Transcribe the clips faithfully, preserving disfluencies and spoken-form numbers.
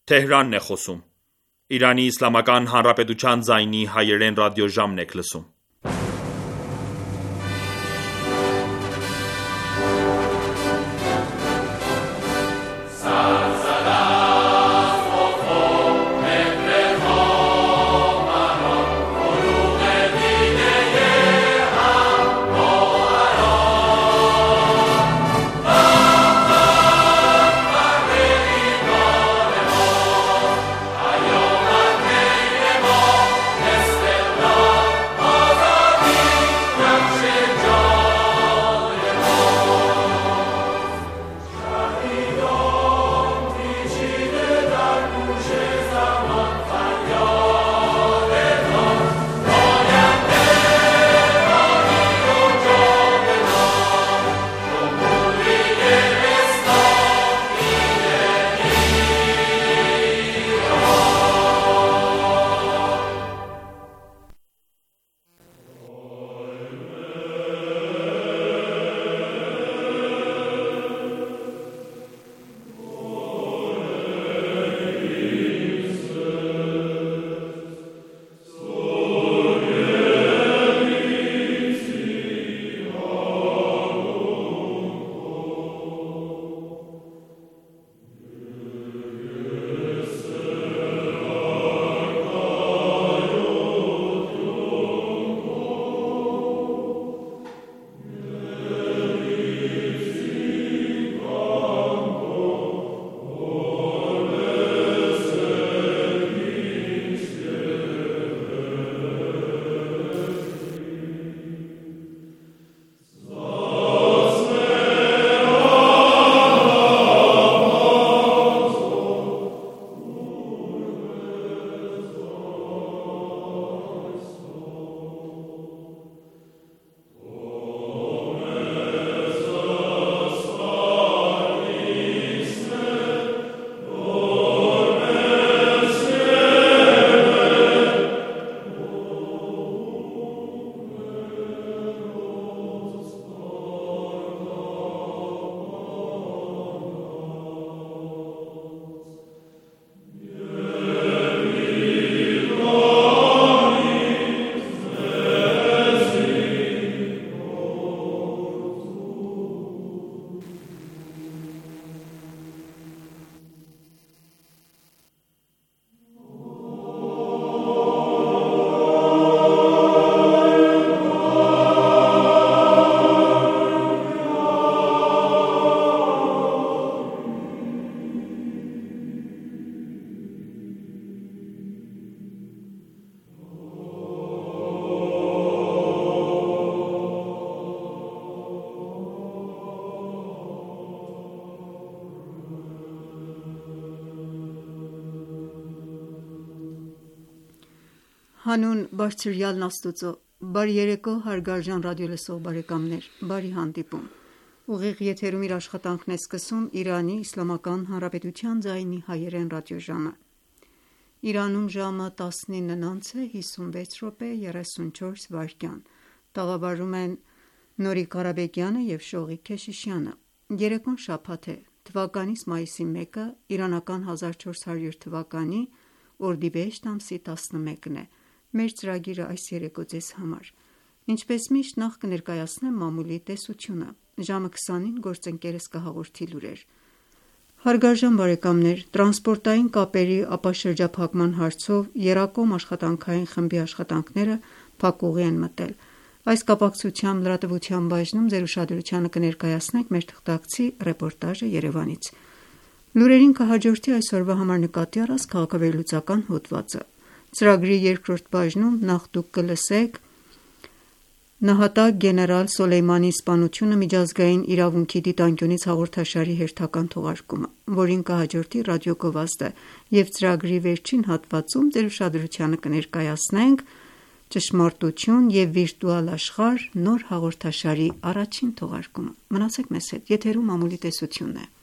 Թեհրանն է խոսում։ Իրանի Իսլամական Հանրապետության ձայնի հայերեն ռադիոժամն եք լսում։ Հանուն Բարձրյալն Աստծո, բարի երեկո հարգարժան ռադիոլսող բարեկամներ, բարի հանդիպում։ Ուղիղ եթերում իր աշխատանքն է սկսում Իրանի Իսլամական Հանրապետության ձայնի հայերեն ռադիոժամը։ Իրանում ժամը տասնինը հիսունվեց րոպե երեսունչորս վայրկյան։ Տաղավարում են Նորիկ Ղարաբեկյանը և Շողիկ Քեշիշյանը։ Երեկոն շաբաթ է, թվականիս մայիսի մեկը, իրանական հազար չորս հարյուր թվականի օրդիբեհեշտ ամսի տասնմեկն է։ Մեր ծրագիրը այս երեկո ձեզ համար, ինչպես միշտ, նախ կներկայացնեմ մամուլի տեսությունը, ժամը քսանին գործընկերս կհաղորդի լուրեր։ Հարգարժան բարեկամներ, տրանսպորտային կապերի ապաշրջափակման հարցով Երակոմ աշխատանքային խմբի աշխատանքները փակուղի են մտել։ Այս կապակցությամբ լրատվության բաժնում ձեր ուշադրությանը կներկայացնենք մեր թղթակցի ռեպորտաժը Երևանից։ Լուրերին կհաջորդի այսօրվա համար նկատի առած քաղաքավերլուծական հոդվածը։ Ծրագրի երկրորդ բաժնում նախ դուք կլսեք նահատակ գեներալ Սոլեյմանիի սպանությունը միջազգային իրավունքի դիտանկյունից հաղորդաշարի հերթական թողարկումը, որին կհաջորդի ռադիոգովազդը, և ծրագրի վերջին հատվածում ձեր ուշադրությանը կներկայացնենք ճշմարտություն և վիրտուալ աշխարհ նոր հաղորդաշարի առաջին թողարկումը։ Մնացեք մեզ հետ, եթերում մամուլի տեսությունն է։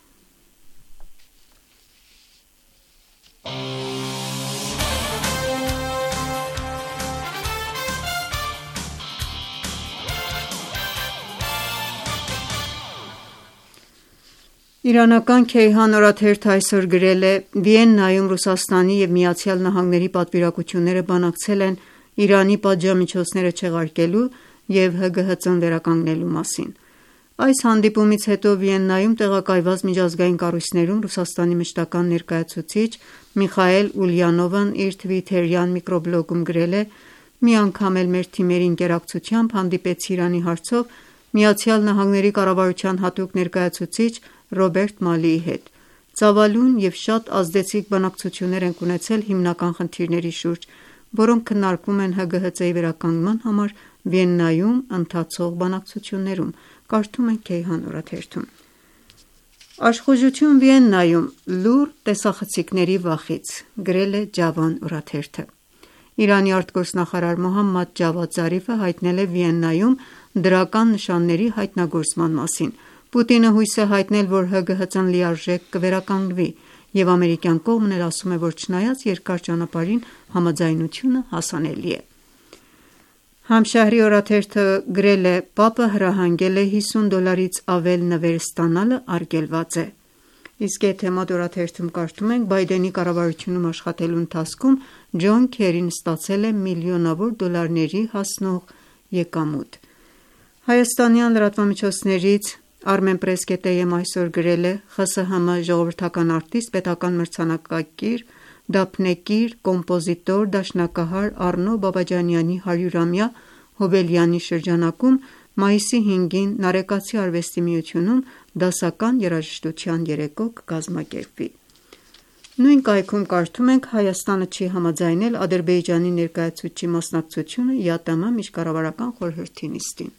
Իրանական Քեյհան օրաթերթը այսօր գրել է. Վիեննայում Ռուսաստանի և ԱՄՆ-ի պատվիրակությունները բանակցել են Իրանի պատժամիջոցները չեղարկելու և ՀԳՀԾ-ն վերականգնելու մասին։ Այս հանդիպումից հետո Վիեննայում տեղակայված միջազգային կառույցներում Ռուսաստանի մշտական ներկայացուցիչ Միխայիլ Ուլյանովն իր թվիթերյան միկրոբլոգում գրել է. «Մի անգամ էլ մեր թիմերի ընկերակցությամբ հանդիպեցի Իրանի հարցով ԱՄՆ կառավարության հատուկ ներկայացուցիչ Ռոբերտ Մալիի հետ։ Ծավալուն և շատ ազդեցիկ բանակցություններ ենք ունեցել հիմնական խնդիրների շուրջ, որոնք քննարկվում են ՀԳՀԾ-ի վերականգնման համար Վիեննայում ընթացող բանակցություններում»։ Կարդում ենք Քեյհան օրաթերթում։ Աշխուժություն Վիեննայում՝ լուռ տեսախցիկների վախից, գրել է Ջավան օրաթերթը։ Իրանի արտգործնախարար Մոհամմադ Ջավադ Զարիֆը հայտնել է Վիեննայում դրական նշանների հայտնագործման մասին։ Պուտինը հույս է հայտնել, որ ՀԳՀԾ-ն լիարժեք կվերականգնվի, և ամերիկյան կողմն էլ ասում է, որ չնայած երկար ճանապարհին, համաձայնությունը հասանելի է։ Համշահրի օրաթերթը գրել է. «Պապը հրահանգել է հիսուն դոլարից ավել նվեր ստանալը արգելված է»։ Իսկ Էթեմադ օրաթերթում կարդում ենք. Բայդենի կառավարությունում աշխատելու ընթացքում Ջոն Քերին ստացել է միլիոնավոր դոլարների հասնող եկամուտ։ Հայաստանյան լրատվամիջոցներից Armenpress.am այսօր գրել է. ԽՍՀՄ ժողովրդական արտիստ, պետական մրցանակակիր, դափնեկիր, կոմպոզիտոր, դաշնակահար Առնո Բաբաջանյանի հարյուրամյա հոբելյանի շրջանակում մայիսի հինգին Նարեկացի արվեստի միությունում դասական երաժշտության երեկո կկազմակերպվի։ Նույն կայքում կարդում ենք. Հայաստանը չի համաձայնել Ադրբեջանի ներկայացուցչի մասնակցությունը ԵԱՏՄ միջկառավարական խորհրդի նիստին։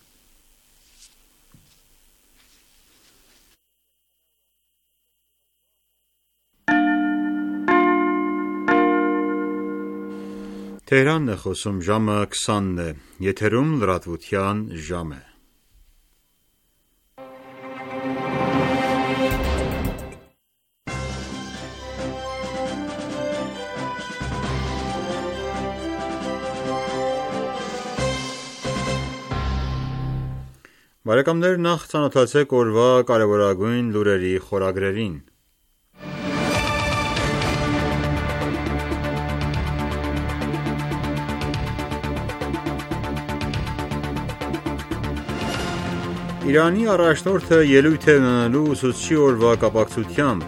Բարեկամներ, նախ ծանոթացեք օրվա կարևորագույն լուրերի խորագրերին։ Իրանի առաջնորդը ելույթ է ունենալու ուսուցչի օրվա կապակցությամբ։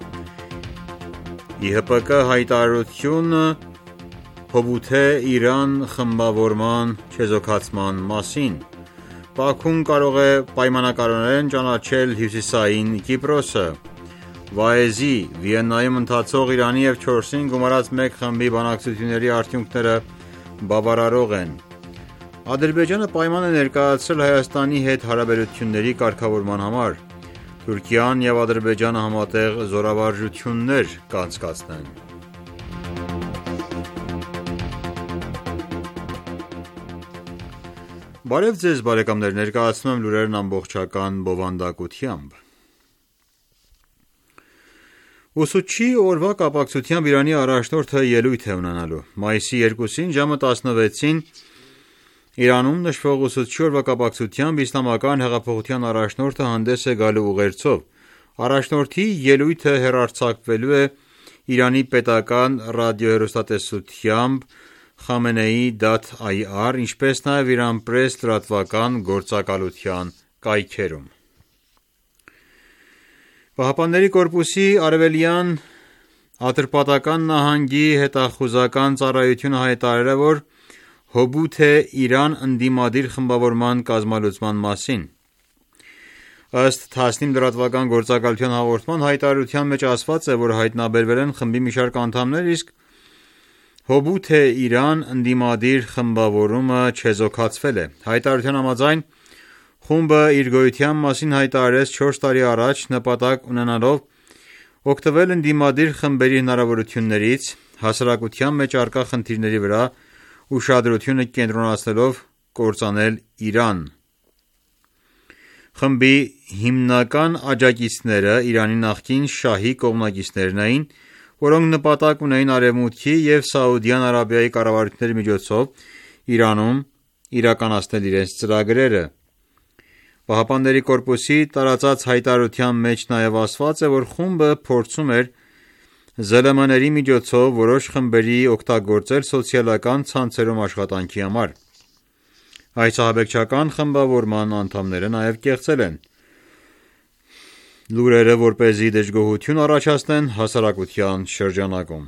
ԻՀՊԿ հայտարարություն հօգուտ է Իրան խմբավորման չեզոքացման մասին։ Բաքուն կարող է պայմանականորեն ճանաչել հյուսիսային Կիպրոսը։ Վաեզի Վիեննայում ընթացող Իրանի և չորսին գումարած մեկ խմբի բանակցությունների արդյունքները բավարարող են։ Ադրբեջանը պայման է ներկայացրել Հայաստանի հետ հարաբերությունների կարգավորման համար։ Թուրքիան և Ադրբեջանը համատեղ զորավարժություններ կանցկացնեն։ Բարև ձեզ բարեկամներ, ներկայացնում եմ լուրերն ամբողջական բովանդակությամբ։ Ուսուցչի օրվա կապակցությամբ Իրանի առաջնորդը ելույթ է ունենալու։ Մայիսի երկուսին ժամը տասնվեցին Իրանում նշվող ուսուցչի օրվա կապակցությամբ Իսլամական հեղափոխության առաջնորդը հանդես է գալու ուղերձով։ Առաջնորդի ելույթը հեռարձակվելու է Իրանի պետական ռադիոհեռուստատեսությամբ Խամենեի դոտ այ առ, ինչպես նաև Իրանպրես լրատվական գործակալության կայքերում։ ԻՀՊԿ-ի Արևելյան Ատրպատական նահանգի հետախուզական ծառայությունը հայտարարել է, որ հօգուտ է Իրան ընդդիմադիր խմբավորման կազմալուծման մասին։ Ըստ Թասնիմ լրատվական գործակալության հաղորդման, հայտարարության մեջ ասված է, որ հայտնաբերվել են խմբի մի շարք անդամներ, իսկ հօգուտ է Իրան ընդդիմադիր խմբավորումը չեզոքացվել է։ Հայտարարության համաձայն, խումբը իր գոյության մասին հայտարարեց չորս տարի առաջ՝ նպատակ ունենալով օգտվել ընդդիմադիր խմբերի հնարավորություններից՝ հասարակության մեջ առկա խնդիրների վրա ուշադրությունը կենտրոնացնելով կործանել Իրան։ Խմբի հիմնական աջակիցները Իրանի նախկին շահի կողմնակիցներն էին, որոնք նպատակ ունեին Արևմուտքի և Սաուդյան Արաբիայի կառավարությունների միջոցով Իրանում իրականացնել իրենց ծրագրերը։ Պահապանների կորպուսի տարածած հայտարարության մեջ նաև ասված է, որ խումբը փորձում էր զե ել էմ ների միջոցով որոշ խմբերի օգտագործել սոցիալական ցանցերում աշխատանքի համար։ Այս ահաբեկչական խմբավորման անդամները նաև կեղծել են լուրերը, որպեսզի դժգոհություն առաջացնեն հասարակության շրջանակում։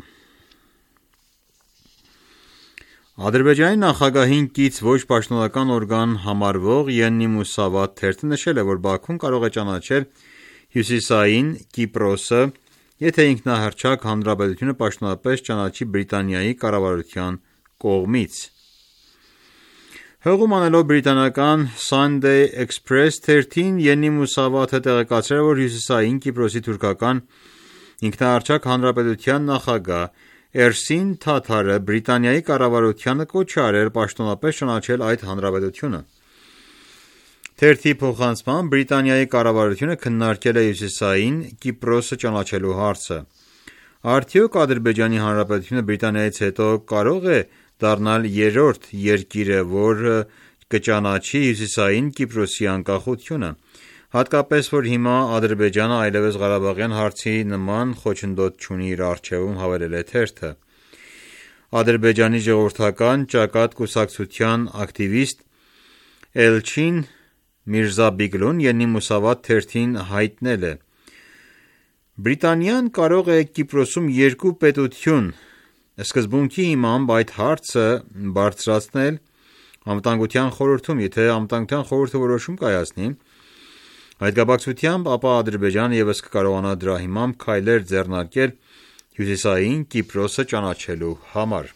Ադրբեջանի նախագահին կից ոչ պաշտոնական օրգան համարվող Եննի Մուսավաթ թերթը նշել է, որ Բաքուն կարող է ճանաչել Հյուսիսային Կիպրոսը, եթե ինքնահռչակ հանրապետությունը պաշտոնապես ճանաչի Բրիտանիայի կառավարության կողմից։ Հղում անելով բրիտանական Sunday Express թերթին, Եննի Մուսավաթը տեղեկացրել է, որ Հյուսիսային Կիպրոսի թուրքական ինքնահռչակ հանրապետության նախագահ Էրսին Թաթարը Բրիտանիայի կառավարությանը կոչ է արել պաշտոնապես ճանաչել այդ հանրապետությունը։ Թերթի փոխանցմամբ Բրիտանիայի կառավարությունը քննարկել է Հյուսիսային Կիպրոսը ճանաչելու հարցը։ Արդյոք Ադրբեջանի Հանրապետությունը Բրիտանիայից հետո կարող է դառնալ երրորդ երկիրը, որ կճանաչի Հյուսիսային Կիպրոսի անկախությունը, հատկապես որ հիմա Ադրբեջանը այլևս Ղարաբաղյան հարցի նման խոչընդոտ չունի իր առջևում, հավելել է թերթը։ Ադրբեջանի ժողովրդական ճակատ կուսակցության ակտիվիստ Էլչին Միրզաբիգլուն Եննի Մուսավաթ թերթին հայտնել է. Բրիտանիան կարող է Կիպրոսում երկու պետություն սկզբունքի հիմամբ այդ հարցը բարձրացնել Անվտանգության խորհրդում, եթե Անվտանգության խորհուրդը որոշում կայացնի այդ կապակցությամբ, ապա Ադրբեջանը ևս կկարողանա դրա հիմամբ քայլեր ձեռնարկել Հյուսիսային Կիպրոսը ճանաչելու համար։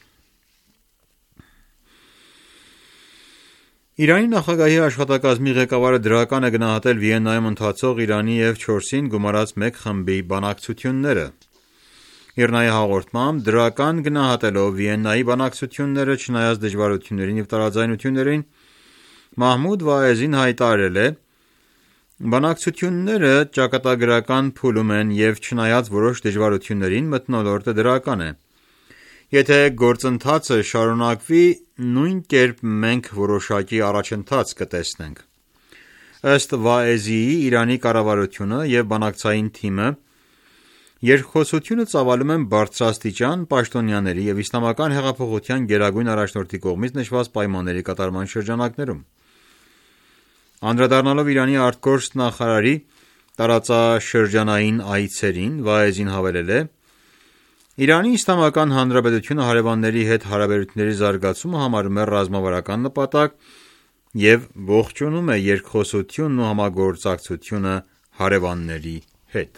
Իրանի նախագահի աշխատակազմի ղեկավարը դրական է գնահատել Վիեննայում ընթացող Իրանի և չորսին գումարած մեկ խմբի բանակցությունները։ Իրնայի հաղորդմամբ դրական գնահատելով Վիեննայի բանակցությունները, չնայած դժվարություններին և տարաձայնություններին, Մահմուդ Վաեզին հայտարարել է. Բանակցությունները ճակատագրական փուլում են և չնայած որոշ դժվարություններին, մթնոլորտը դրական է։ Եթե գործընթացը շարունակվի, նույն կերպ մենք որոշակի առաջընթաց կտեսնենք։ Ըստ Վաեզիի, Իրանի կառավարությունը և բանակցային թիմը երկխոսությունը ծավալում են բարձրաստիճան պաշտոնյաների և իսլամական հեղափոխության գերագույն առաջնորդի կողմից նշված պայմանների կատարման շրջանակներում։ Անդրադառնալով Իրանի ԱԳ նախարարի տարածաշրջանային այցերին, Վաեզին հավելել է. Իրանի Իսլամական Հանրապետությունը հարևանների հետ հարաբերությունների զարգացումը համարում է ռազմավարական նպատակ և ողջունում է երկխոսությունն ու համագործակցությունը հարևանների հետ։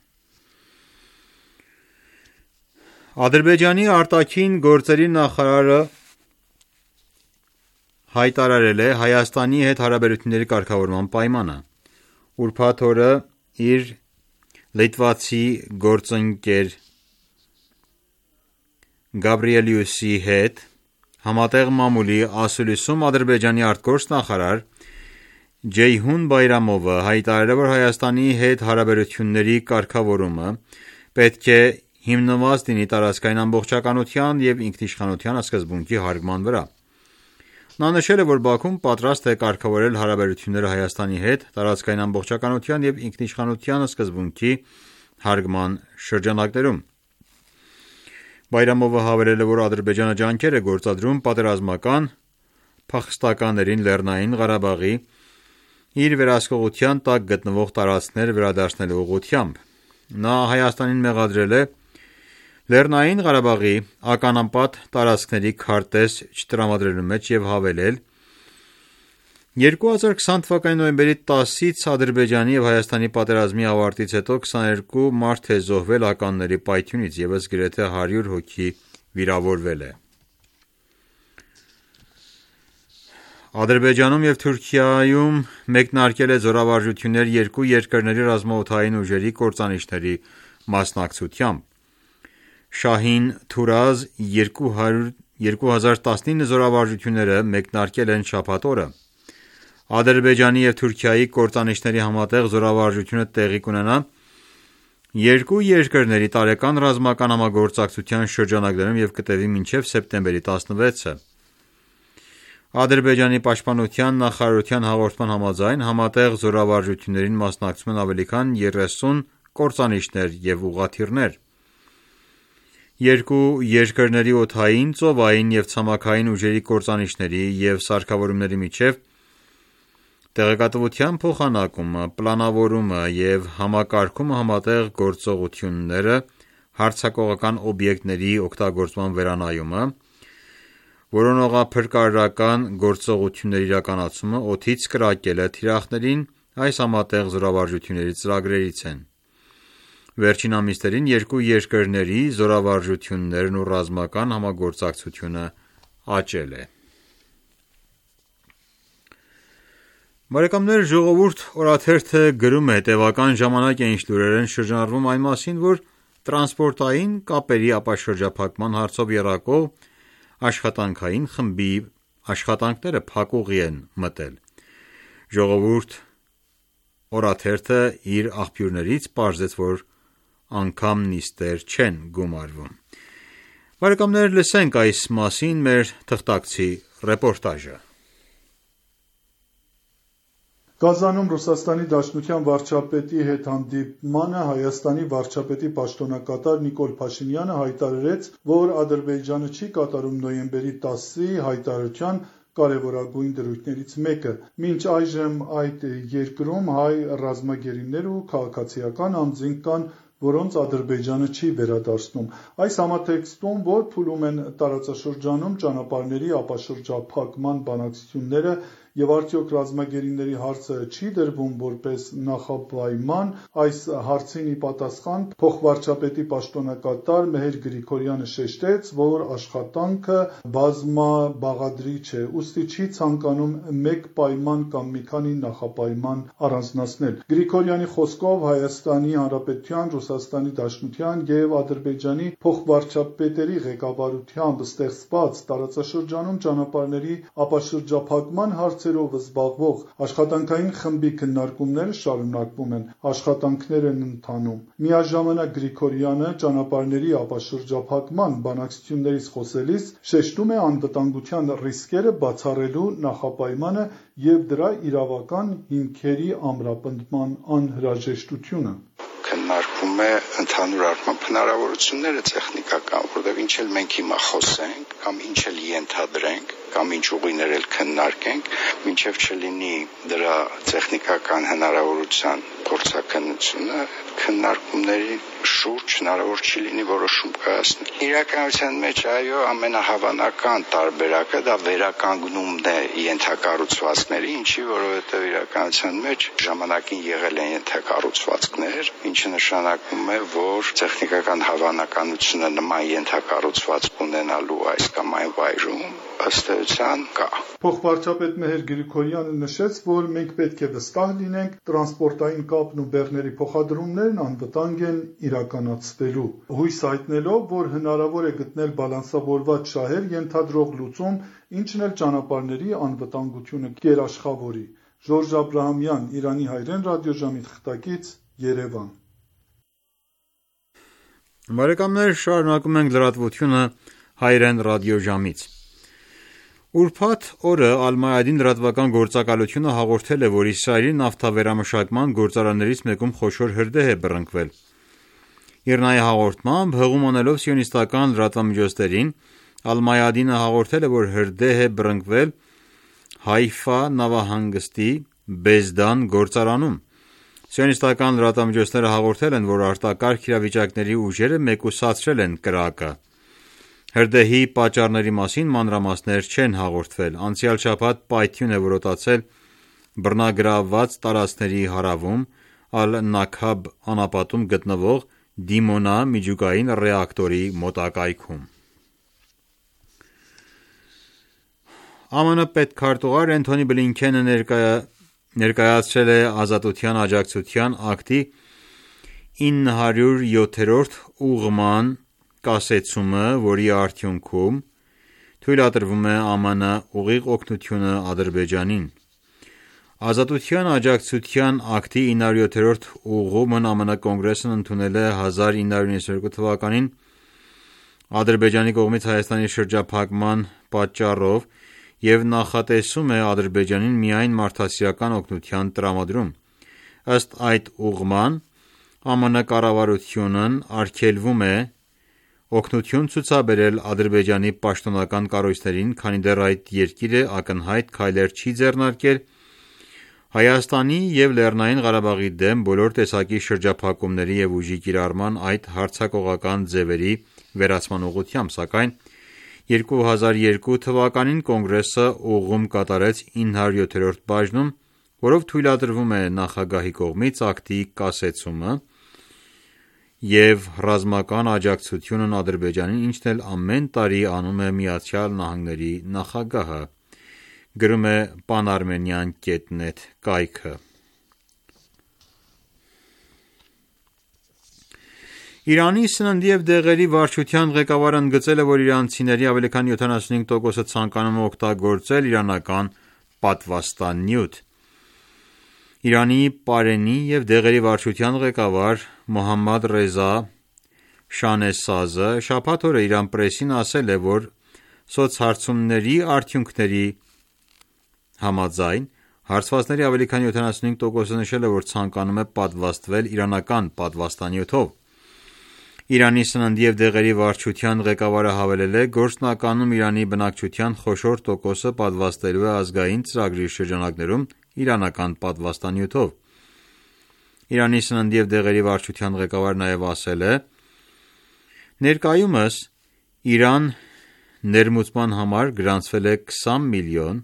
Ադրբեջանի արտաքին գործերի նախարարը հայտարարել է Հայաստանի հետ հարաբերությունների կարգավորման պայմանը։ Ուրբաթ օրը իր լիտվացի գործընկեր Գաբրիելյուսի հետ համատեղ մամուլի ասուլիսում Ադրբեջանի արտգործնախարար Ջեյհուն Բայրամովը հայտարարել է, որ Հայաստանի հետ հարաբերությունների կարգավորումը պետք է հիմնված լինի տարածքային ամբողջականության և ինքնիշխանության սկզբունքի հարգման վրա։ Նա նշել է, որ Բաքուն պատրաստ է կարգավորել հարաբերությունները Հայաստանի հետ տարածքային ամբողջականության և ինքնիշխանության սկզբունքի հարգման շրջանակներում։ Բայրամովը հավելել է, որ Ադրբեջանը ջանքեր է գործադրում պատերազմական փախստականներին Լեռնային Ղարաբաղի իր վերահսկողության տակ գտնվող տարածքներ վերադարձնելու ուղղությամբ։ Նա Հայաստանին մեղադրել է Լեռնային Ղարաբաղի ականապատ տարածքների քարտեզ չտրամադրելու մեջ և հավելել. երկու հազար քսան թվականի նոյեմբերի տասից Ադրբեջանի և Հայաստանի պատերազմի ավարտից հետո քսաներկու մարդ է զոհվել ականների պայթյունից, ևս գրեթե հարյուր հոգի վիրավորվել է։ Ադրբեջանում և Թուրքիայում մեկնարկել է զորավարժություններ երկու երկրների ռազմաօդային ուժերի կործանիչների մասնակցությամբ։ Շահին Թուրազ երկու հազար տասնինը զորավարժությունները մեկնարկել են շաբաթ օրը։ Ադրբեջանի և Թուրքիայի կործանիչների համատեղ զորավարժությունը տեղի կունենա երկու երկրների տարեկան ռազմական համագործակցության շրջանակներում և կտևի մինչև սեպտեմբերի տասնվեցը։ Ադրբեջանի պաշտպանության նախարարության հաղորդման համաձայն համատեղ զորավարժություններին մասնակցում են ավելի քան երեսուն կործանիչներ և ուղղաթիռներ։ Երկու երկրների օդային, ծովային և ցամաքային ուժերի կործանիչների և սարքավորումների միջև տեղեկատվության փոխանակումը, պլանավորումը և համակարգումը, համատեղ գործողությունները, հարձակողական օբյեկտների օգտագործման վերանայումը, որոնողափրկարարական գործողությունների իրականացումը, օդից կրակելը թիրախներին այս համատեղ զորավարժությունների ծրագրերից են։ Վերջին ամիսներին երկու երկրների զորավարժություններն ու ռազմական համագործակցությունը աճել է։ «Ժողովուրդ» օրաթերթը գրում է. «Տևական ժամանակ է, ինչ լուրեր են շրջանառվում այն մասին, որ տրանսպորտային կապերի ապաշրջափակման հարցով եռակողմ աշխատանքային խմբի աշխատանքները փակուղի են մտել»։ «Ժողովուրդ» օրաթերթը իր աղբյուրներից պարզեց, որ անգամ նիստեր չեն գումարվում։ Լսենք այս մասին մեր թղթակցի ռեպորտաժը։ Կազանում Ռուսաստանի Դաշնության վարչապետի հետ հանդիպմանը Հայաստանի վարչապետի պաշտոնակատար Նիկոլ Փաշինյանը հայտարարեց, որ Ադրբեջանը չի կատարում նոյեմբերի տասի հայտարարության կարևորագույն դրույթներից մեկը։ Մինչ այժմ այդ երկրում հայ ռազմագերիներ ու քաղաքացիական անձինք կան, որոնց Ադրբեջանը չի վերադարձնում։ Այս համատեքստում, որ փուլում են տարածաշրջանում ճանապարհների ապաշրջափակման բանակցությունները և արդյոք ռազմագերիների հարցը չի դրվում որպես նախապայման, այս հարցին ի պատասխան փոխվարչապետի պաշտոնակատար Մեհեր Գրիգորյանը շեշտեց, որ աշխատանքը բազմաբաղադրիչ է, ուստի չի ցանկանում մեկ պայման կամ մի քանի նախապայման առանձնացնել։ Գրիգորյանի խոսքով Հայաստանի Հանրապետության, Ռուսաստանի Դաշնության և Ադրբեջանի փոխվարչապետերի ղեկավարությամբ ստեղծված տարածաշրջանում ճանապարհների ապաշրջափակման հարցերով զբաղվող աշխատանքային խմբի քննարկումները շարունակվում են, աշխատանքներ են ընթանում։ Միաժամանակ Գրիգորյանը ճանապարհների ապաշրջափակման բանակցություններից խոսելիս շեշտում է անվտանգության ռիսկերը բացառելու նախապայմանը և դրա իրավական հիմքերի ամրապնդման անհրաժեշտությունը։ Քննարկվում է ընդհանուր առմամբ հնարավորությունները տեխնիկական, որտեղ ինչ էլ մենք հիմա խոսենք, կամ ինչ էլ ենթադրենք, կամ ինչ ուղիներ էլ քննարկենք, մինչև չլինի դրա տեխնիկական հնարավորության փորձաքննությունը, քննարկումների շուրջ հնարավոր չի լինի որոշում կայացնել։ Իրականության մեջ այո, ամենահավանական տարբերակը դա վերականգնումն է ենթակառուցվածքների, ինչի որովհետև իրականության մեջ ժամանակին եղել են ենթակառուցվածքներ, ինչը նշանակում է, որ տեխնիկական հավանականությունը նման ենթակառուցվածք ունենալու այս կամ այն վայրում ըստ էության կա։ Փոխվարչապետ Մեհեր Գրիգորյանը նշեց, որ մենք պետք է վստահ լինենք, տրանսպորտային կապն ու բեռների փոխադրումներն անվտանգ են իրականացվելու, հույս հայտնելով, որ հնարավոր է գտնել բալանսավորված շահեր ենթադրող լուծում, ինչն էլ ճանապարհների անվտանգությունը կերաշխավորի։ Ժորժ Աբրահամյան, Իրանի հայրեն ռադիոժամի թղթակից, Երևան։ Բարեկամներ, շարունակում ենք լրատվությունը հայրեն ռադիոժամից։ Ուրբաթ օրը Ալ-Մայադին լրատվական գործակալությունը հաղորդել է, որ Իսրայելի նավթավերամշակման գործարաններից մեկում խոշոր հրդեհ է բռնկվել։ Իրնայի հաղորդմամբ, հղում անելով սիոնիստական լրատվամիջոցներին, Ալ-Մայադինը հաղորդել է, որ հրդեհ է բռնկվել Հայֆա նավահանգստի Բեզդան գործարանում։ Սիոնիստական լրատվամիջոցները հաղորդել են, որ արտակարգ իրավիճակների ուժերը մեկուսացրել են կրակը։ Հրդեհի պատճառների մասին մանրամասներ չեն հաղորդվել։ Անցյալ շաբաթ պայթյուն է որոտացել բռնագրավված տարածքների հարավում Ալ-Նաքաբ անապատում գտնվող Դիմոնա միջուկային ռեակտորի մոտակայքում։ ԱՄՆ պետքարտուղար Էնթոնի Բլինքենը ներկայացրել է Ազատության աջակցության ակտի ինը հարյուր յոթերորդ ուղղման կասեցումը, որի արդյունքում թույլատրվում է ԱՄՆ ուղիղ օգնությունը Ադրբեջանին։ Ազատության աջակցության ակտի ինը հարյուր յոթերորդ ուղղումն ԱՄՆ կոնգրեսն ընդունել է հազար ինը հարյուր նվաթ երկու թվականին Ադրբեջանի կողմից Հայաստանի շրջափակման պատճառով և նախատեսում է Ադրբեջանին միայն մարդասիրական օգնության տրամադրում։ Ըստ այդ ուղղման, ԱՄՆ կառավարությունն արգելվում է օգնություն ցուցաբերել Ադրբեջանի պաշտոնական կառույցներին, քանի դեռ այդ երկիրը ակնհայտ քայլեր չի ձեռնարկել Հայաստանի և Լեռնային Ղարաբաղի դեմ բոլոր տեսակի շրջափակումների և ուժի կիրառման այդ հարձակողական ձևերի վերացման ուղղությամբ, սակայն երկու հազար երկու թվականին Կոնգրեսը ուղղում կատարեց ինը հարյուր յոթերորդ բաժնում, որով թույլատրվում է նախագահի կողմից ակտի կասեցումը և ռազմական աջակցությունն Ադրբեջանին, ինչն էլ ամեն տարի անում է ԱՄՆ նախագահը, գրում է Pan-Armenian կետ net կայքը։ Իրանի սննդի և դեղերի վարչության ղեկավարը ընդգծել է, որ իրանցիների ավելի քան յոթանասունհինգ տոկոսը ցանկանում է օգտագործել իրանական պատվաստանյութ։ Իրանի պարենի և դեղերի վարչության ղեկավար Մոհամմադ Ռեզա Շանեսազը շաբաթ օրը Իրան պրեսին ասել է, որ սոցհարցումների արդյունքների համաձայն հարցվածների ավելի քան յոթանասունհինգ տոկոսը նշել է, որ ցանկանում է պատվաստվել իրանական պատվաստանյութով։ Իրանի սննդի և դեղերի վարչության ղեկավարը հավելել է. «Գործնականում Իրանի բնակչության խոշոր տոկոսը պատվաստելու է ազգային ծրագրի շրջանակներում իրանական պատվաստանյութով»։ Իրանի սննդի և դեղերի վարչության ղեկավարն նաև ասել է. «Ներկայումս Իրան ներմուծման համար գրանցվել է քսան միլիոն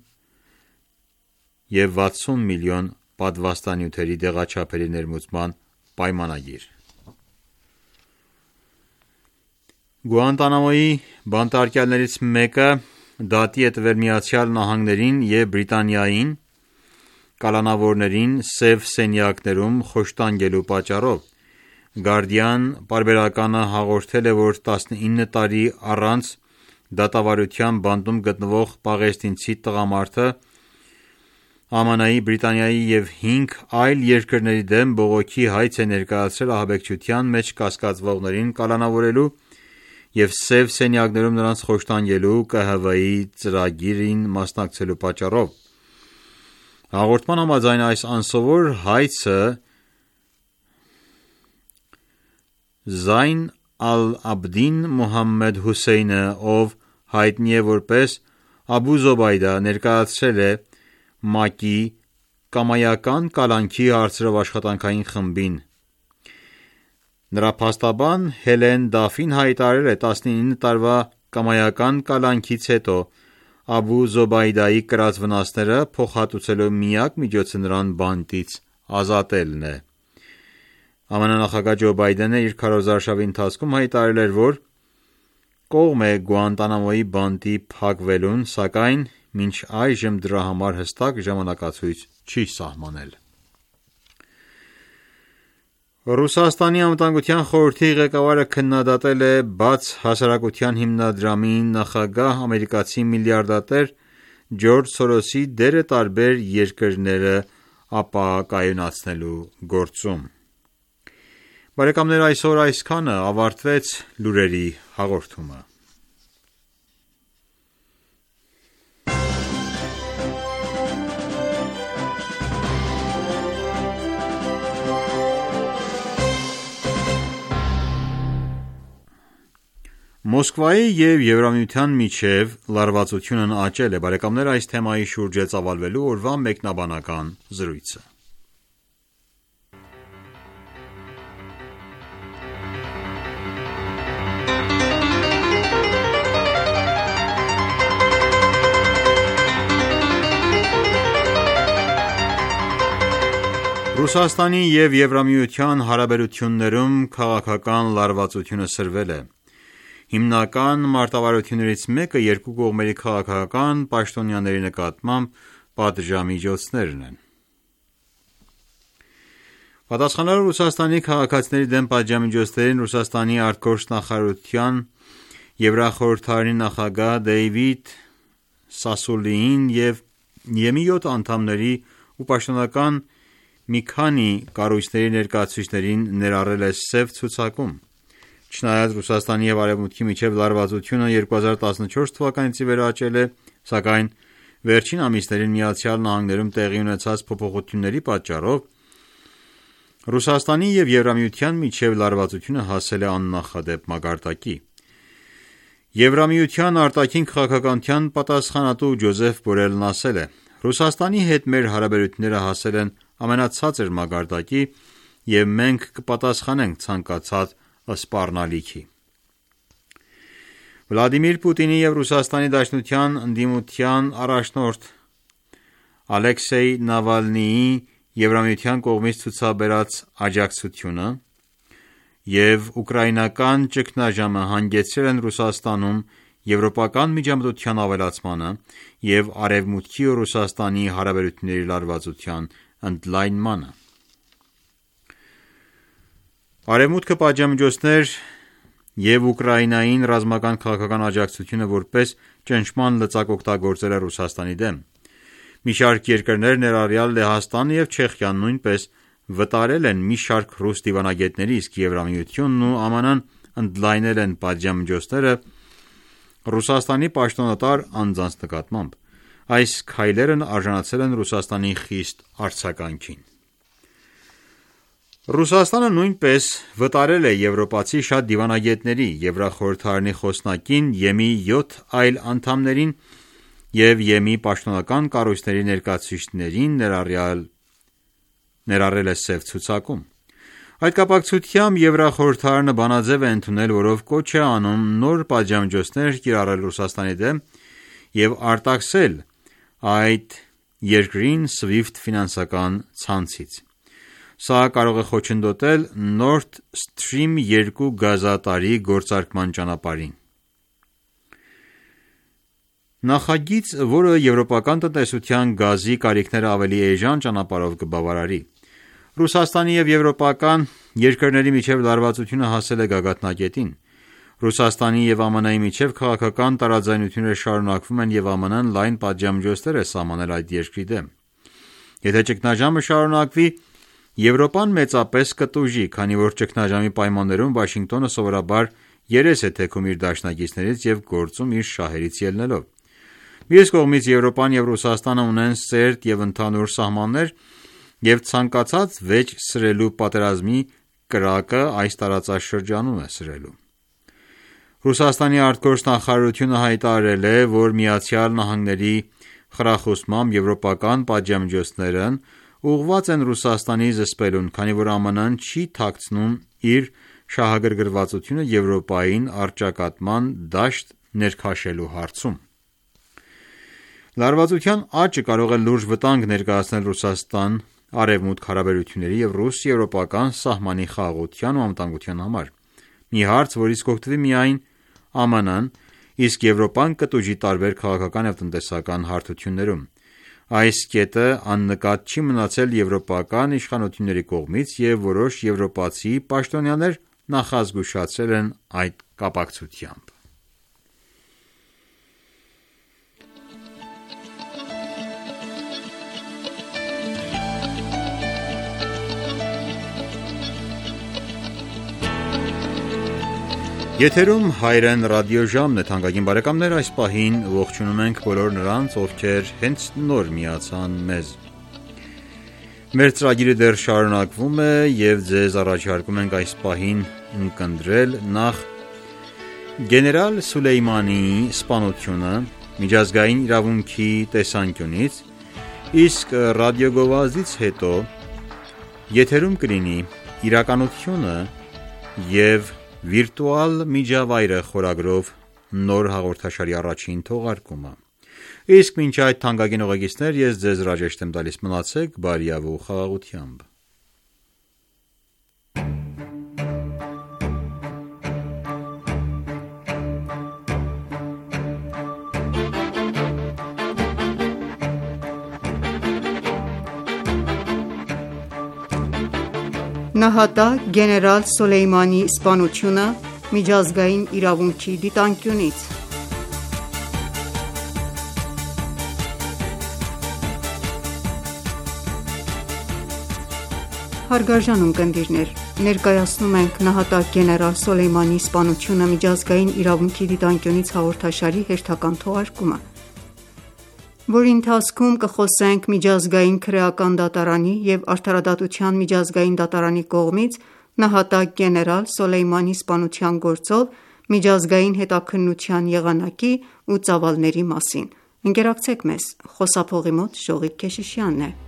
և վաթսուն միլիոն պատվաստանյութերի դեղաչափերի ներմուծման պայմանագիր»։ Գուանտանամոյի բանտարկյալներից մեկը դատի է տվել ԱՄՆ-ին և Բրիտանիային կալանավորներին սև սենյակներում խոշտանգելու պատճառով։ Guardian պարբերականը հաղորդել է, որ տասնինը տարի առանց դատավարության բանտում գտնվող պաղեստինցի տղամարդը ԱՄՆ-ի, Բրիտանիայի և հինգ այլ երկրների դեմ բողոքի հայց է ներկայացրել ահաբեկչության մեջ կասկածվողներին կալանավորելու և սև սենյակներում նրանց խոշտանգելու Կ Հ V-ի ծրագրին մասնակցելու պատճառով։ Հաղորդման համաձայն, այս անսովոր հայցը Զայն ալ-Աբդին Մոհամմեդ Հոսեյնը, ով հայտնի է որպես Աբու Զոբայդա, ներկայացրել է ՄԱԿ-ի կամայական կալանքի հարցերով աշխատանքային խմբին։ Նրա փաստաբան Հելեն Դաֆին հայտարարել է. «տասնինը տարվա կամայական կալանքից հետո Աբու Զոբայդայի կրած վնասները փոխհատուցելու միակ միջոցը նրան բանտից ազատելն է»։ ԱՄՆ նախագահ Ջո Բայդենը իր քարոզարշավի ընթացքում հայտարարել էր, որ կողմ է Գուանտանամոյի բանտի փակվելուն, սակայն մինչ այժմ դրա համար հստակ ժամանակացույց չի սահմանել։ Ռուսաստանի անվտանգության խորհրդի ղեկավարը քննադատել է Բաց հասարակության հիմնադրամի նախագահ, ամերիկացի միլիարդատեր Ջորջ Սորոսի դերը տարբեր երկրները ապակայունացնելու գործում։ Բարեկամներ, այսօր այսքանը ավարտվեց լուրերի հաղորդումը։ Մոսկվայի և Եվրամիության միջև լարվածությունն աճել է։ Բարեկամներ, այս թեմայի շուրջ է ծավալվելու օրվա մեկնաբանական զրույցը։ Ռուսաստանի և Եվրամիության հարաբերություններում քաղաքական լարվածությունը սրվել է։ Հիմնական մարտավարություններից մեկը երկու կողմերի քաղաքական պաշտոնյաների նկատմամբ պատժամիջոցներն են։ Պատասխանելով Ռուսաստանի քաղաքացիների դեմ պատժամիջոցներին, Ռուսաստանի արտգործնախարարության եվրախորհրդարանի նախագահ Դեյվիդ Սասոլիին և Ե Մի յոթ անդամների ու պաշտոնական մի քանի կառույցների ներկայացուցիչներին ներառել է սև ցուցակում։ Չնայած Ռուսաստանի և Արևմուտքի միջև լարվածությունը երկու հազար տասնչորս թվականից ի վեր աճել է, սակայն վերջին ամիսներին ԱՄՆ-ում տեղի ունեցած փոփոխությունների պատճառով Ռուսաստանի և Եվրամիության միջև լարվածությունը հասել է աննախադեպ մակարդակի։ Եվրամիության արտաքին քաղաքականության պատասխանատու Ջոզեֆ Բորելն ասել է. «Ռուսաստանի հետ մեր հարաբերությունները հասել են ամենացածր մակարդակի և մենք կպատասխանենք ցանկացած սպառնալիքի»։ Վլադիմիր Պուտինի և Ռուսաստանի Դաշնության ընդդիմության առաջնորդ Ալեքսեյ Նավալնիի Եվրամիության կողմից ցուցաբերած աջակցությունը և ուկրաինական ճգնաժամը հանգեցրել են Ռուսաստանում եվրոպական միջամտության ավելացմանը և Արևմուտքի ու Ռուսաստանի հարաբերությունների լարվածության ընդլայնմանը։ Արևմուտքը պատժամիջոցներ և Ուկրաինային ռազմական քաղաքական աջակցությունը որպես ճնշման լծակ օգտագործել է Ռուսաստանի դեմ։ Մի շարք երկրներ, ներառյալ Լեհաստանը և Չեխիան, նույնպես վտարել են մի շարք ռուս դիվանագետների, իսկ Եվրամիությունն ու ԱՄՆ-ն ընդլայնել են պատժամիջոցները Ռուսաստանի պաշտոնատար անձանց նկատմամբ։ Այս քայլերն արժանացել են Ռուսաստանի խիստ արձագանքին։ Ռուսաստանը նույնպես վտարել է եվրոպացի շատ դիվանագետների, Եվրախորհրդարանի խոսնակին, ԵՄ-ի յոթ այլ անդամներին և ԵՄ-ի պաշտոնական կառույցների ներկայացուցիչներին, ներառել է սև ցուցակում։ Այդ կապակցությամբ Եվրախորհրդարանը բանաձև է ընդունել, որով կոչ է անում նոր պատժամիջոցներ կիրառել Ռուսաստանի դեմ և արտաքսել այդ երկրին SWIFT ֆինանսական ցանցից։ Սա կարող է խոչընդոտել Nord Stream երկու գազատարի գործարկման ճանապարհին։ Նախագիծ, որը եվրոպական տնտեսության գազի կարիքները ավելի էժան ճանապարհով կբավարարի։ Ռուսաստանի և եվրոպական երկրների միջև լարվածությունը հասել է գագաթնակետին։ Ռուսաստանի և ԱՄՆ-ի միջև քաղաքական տարաձայնությունները շարունակվում են և ԱՄՆ-ն լայն պատժամիջոցներ է սահմանել այդ երկրի դեմ։ Եթե ճգնաժամը շարունակվի, Եվրոպան մեծապես կտուժի, քանի որ ճգնաժամի պայմաններում Վաշինգտոնը սովորաբար երես է թեքում իր դաշնակիցներից և գործում իր շահերից ելնելով։ Մյուս կողմից Եվրոպան և Ռուսաստանը ունեն սերտ և ընդհանուր սահմաններ և ցանկացած վեճ սրելու պատերազմի կրակը այս տարածաշրջանում է սրելու։ Ռուսաստանի ԱԳ նախարարությունը հայտարարել է, որ ԱՄՆ-ի խրախուսմամբ եվրոպական պատժամիջոցներն ուղղված են Ռուսաստանի զսպելուն, քանի որ ԱՄՆ-ն չի թաքցնում իր շահագրգռվածությունը Եվրոպային առճակատման դաշտ ներքաշելու հարցում։ Լարվածության աճը կարող է լուրջ վտանգ ներկայացնել Ռուսաստան-Արևմուտք հարաբերությունների և ռուս-եվրոպական սահմանի խաղաղության ու անվտանգության համար։ Մի հարց, որից կօգտվի միայն ԱՄՆ-ն, իսկ Եվրոպան կտուժի տարբեր քաղաքական և տնտեսական հարթություններում։ Այս կետը աննկատ չի մնացել եվրոպական իշխանությունների կողմից, և որոշ եվրոպացի պաշտոնյաներ նախազգուշացրել են այդ կապակցությամբ։ Եթերում հայրեն ռադիոժամն է, թանկագին բարեկամներ, այս պահին ողջունում ենք բոլոր նրանց, ովքեր հենց նոր միացան մեզ։ Մեր ծրագիրը դեռ շարունակվում է և ձեզ առաջարկում ենք այս պահին ունկնդրել նախ գեներալ Սուլեյմանիի սպանությունը միջազգային իրավունքի տեսանկյունից, իսկ ռադիոգովազդից հետո եթերում կլինի իրականությունը և վիրտուալ միջավայրը խորագրով նոր հաղորդաշարի առաջին թողարկումը։ Իսկ մինչ այդ թանկագին ուղեկիցներ, ես ձեզ հրաժեշտ եմ տալիս, մնացեք բարիավ ու խաղաղությամբ։ Նահատակ գեներալ Սոլեյմանիի սպանությունը միջազգային իրավունքի դիտանկյունից։ Հարգարժան ունկնդիրներ, ներկայացնում ենք «Նահատակ գեներալ Սոլեյմանիի սպանությունը միջազգային իրավունքի դիտանկյունից» հաղորդաշարի հերթական թողարկումը։ որի ընթացքում կխոսենք միջազգային քրեական դատարանի և արդարադատության միջազգային դատարանի կողմից նահատակ գեներալ Սոլեյմանի սպանության գործով միջազգային հետաքննության եղանակի ու ծավալների մասին: Ընկերակցեք մեզ: Խոսափողի մոտ Շողիկ Քեշիշյանն է: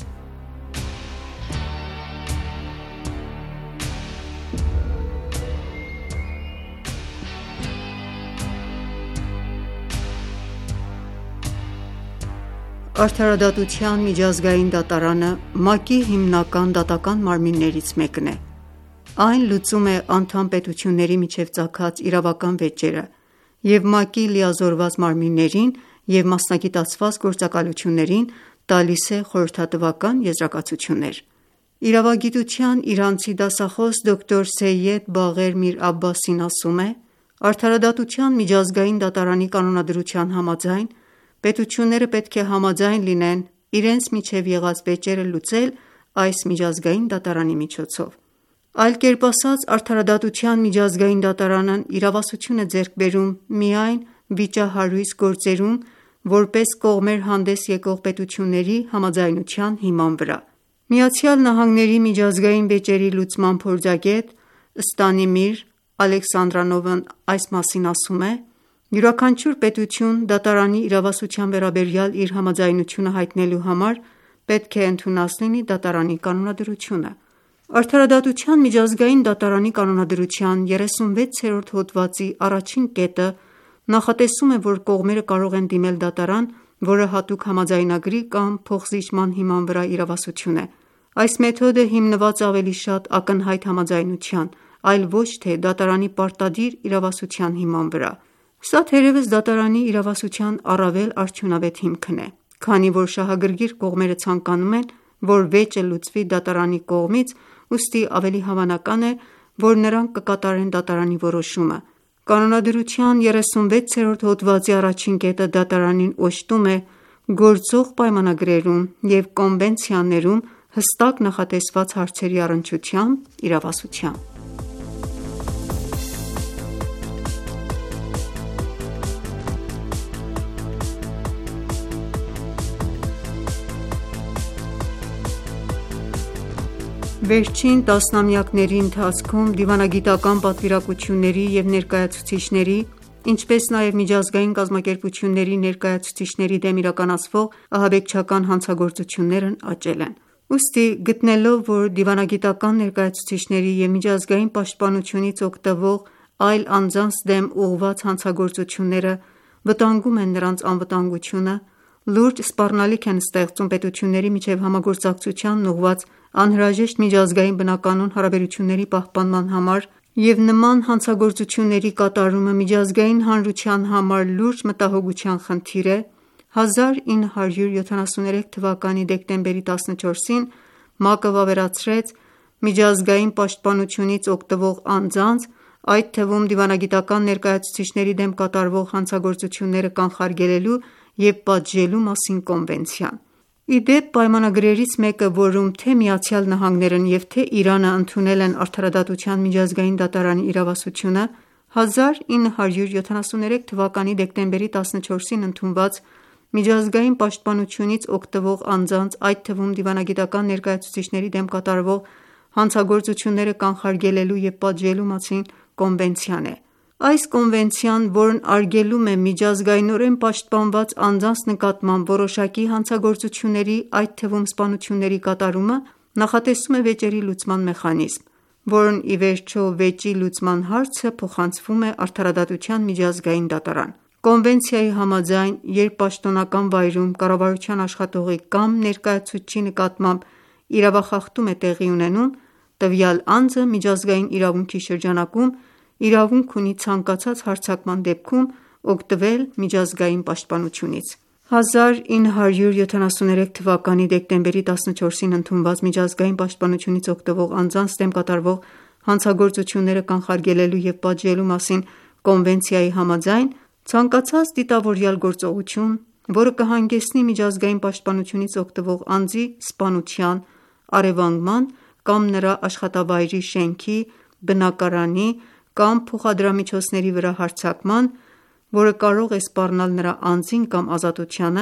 Արդարադատության միջազգային դատարանը ՄԱԿ-ի հիմնական դատական մարմիններից մեկն է: Այն լուծում է անդամ պետությունների միջև ծագած իրավական վեճերը և ՄԱԿ-ի լիազորված մարմիններին և մասնագիտացված գործակալություններին տալիս է խորհրդատվական եզրակացություններ: Իրավագիտության իրանցի դասախոս դոկտոր Սեյեդ Բաղեր Միր Աբբասին ասում է. «Արդարադատության միջազգային դատարանի կանոնադրության համաձայն, պետությունները պետք է համաձայն լինեն իրենց միջև եղած վեճերը լուծել այս միջազգային դատարանի միջոցով: Այլ կերպ ասած, արդարադատության միջազգային դատարանն իրավասություն է ձեռք բերում միայն վիճահարույց գործերում որպես կողմեր հանդես եկող պետությունների համաձայնության հիման վրա»: ԱՄՆ-ի միջազգային վեճերի լուծման փորձագետ Ստանիմիր Ալեքսանդրանովն այս մասին ասում է. «Յուրաքանչյուր պետություն դատարանի իրավասության վերաբերյալ իր համաձայնությունը հայտնելու համար պետք է ընդունած լինի դատարանի կանոնադրությունը»: Արդարադատության միջազգային դատարանի կանոնադրության երեսունվեցերորդ հոդվածի առաջին կետը նախատեսում է, որ կողմերը կարող են դիմել դատարան, որը հատուկ համաձայնագրի կամ փոխզիջման հիման վրա իրավասություն է: Այս մեթոդը հիմնված է ավելի շատ ակնհայտ համաձայնության, այլ ոչ թե դատարանի պարտադիր իրավասության հիման վրա: Սա թերևս դատարանի իրավասության առավել արդյունավետ հիմքն է, քանի որ շահագրգիռ կողմերը ցանկանում են, որ վեճը լուծվի դատարանի կողմից, ուստի ավելի հավանական է, որ նրանք կկատարեն դատարանի որոշումը: Կանոնադրության երեսունվեցերորդ հոդվածի առաջին կետը դատարանին օժտում է գործող պայմանագրերում և կոնվենցիաներում հստակ նախատեսված հարցերի առնչությամբ իրավասության: Վերջին տասնամյակների ընթացքում դիվանագիտական պատվիրակությունների և ներկայացուցիչների, ինչպես նաև միջազգային կազմակերպությունների ներկայացուցիչների դեմ իրականացվող ահաբեկչական հանցագործություններն աճել են: Ուստի գտնելով, որ դիվանագիտական ներկայացուցիչների և միջազգային պաշտպանությունից օգտվող այլ անձանց դեմ ուղղված հանցագործությունները վտանգում են նրանց անվտանգությունը, լուրջ սպառնալիք են ստեղծում պետությունների միջև համագործակցությանն ուղղված անհրաժեշտ միջազգային բնականոն հարաբերությունների պահպանման համար և նման հանցագործությունների կատարումը միջազգային հանրության համար լուրջ մտահոգության խնդիր է, հազար ինը հարյուր յոթանասուներեք թվականի դեկտեմբերի տասնչորսին ՄԱԿ-ը վավերացրեց «Միջազգային պաշտպանությունից օգտվող անձանց, այդ թվում դիվանագիտական ներկայացուցիչների դեմ կատարվող հանցագործությունները կանխարգելելու և պատժելու մասին կոնվենցիան»: Ի դեպ, պայմանագրերից մեկը, որում թե ԱՄՆ-ն և թե Իրանը ընդունել են Արդարադատության միջազգային դատարանի իրավասությունը, հազար ինը հարյուր յոթանասուներեք թվականի դեկտեմբերի տասնչորսին ընդունված «Միջազգային պաշտպանությունից օգտվող անձանց, այդ թվում դիվանագիտական ներկայացուցիչների դեմ կատարվող հանցագործությունները կանխարգելելու և պատժելու մասին կոնվենցիան է: Այս կոնվենցիան, որն արգելում է միջազգայնորեն պաշտպանված անձանց նկատմամբ որոշակի հանցագործությունների, այդ թվում սպանությունների կատարումը, նախատեսում է վեճերի լուծման մեխանիզմ, որն ի վերջո վեճի լուծման հարցը փոխանցվում է Արդարադատության միջազգային դատարան: Կոնվենցիայի համաձայն, երբ պաշտոնական վայրում կառավարության աշխատողի կամ ներկայացուցչի նկատմամբ իրավախախտում է տեղի ունենում, տվյալ անձը միջազգային իրավունքի շրջանակում իրավունք ունի ցանկացած հարձակման դեպքում օգտվել միջազգային պաշտպանությունից: հազար ինը հարյուր յոթանասուներեք թվականի դեկտեմբերի տասնչորսին ընդունված «Միջազգային պաշտպանությունից օգտվող անձանց դեմ կատարվող հանցագործությունները կանխարգելելու և պատժելու մասին» կոնվենցիայի համաձայն, ցանկացած դիտավորյալ գործողություն, որը կհանգեցնի միջազգային պաշտպանությունից օգտվող անձի սպանության, առևանգման կամ նրա աշխատավայրի շենքի, բնակարանի կամ փոխադրամիջոցների վրա հարձակման, որը կարող է սպառնալ նրա անձին կամ ազատությանը,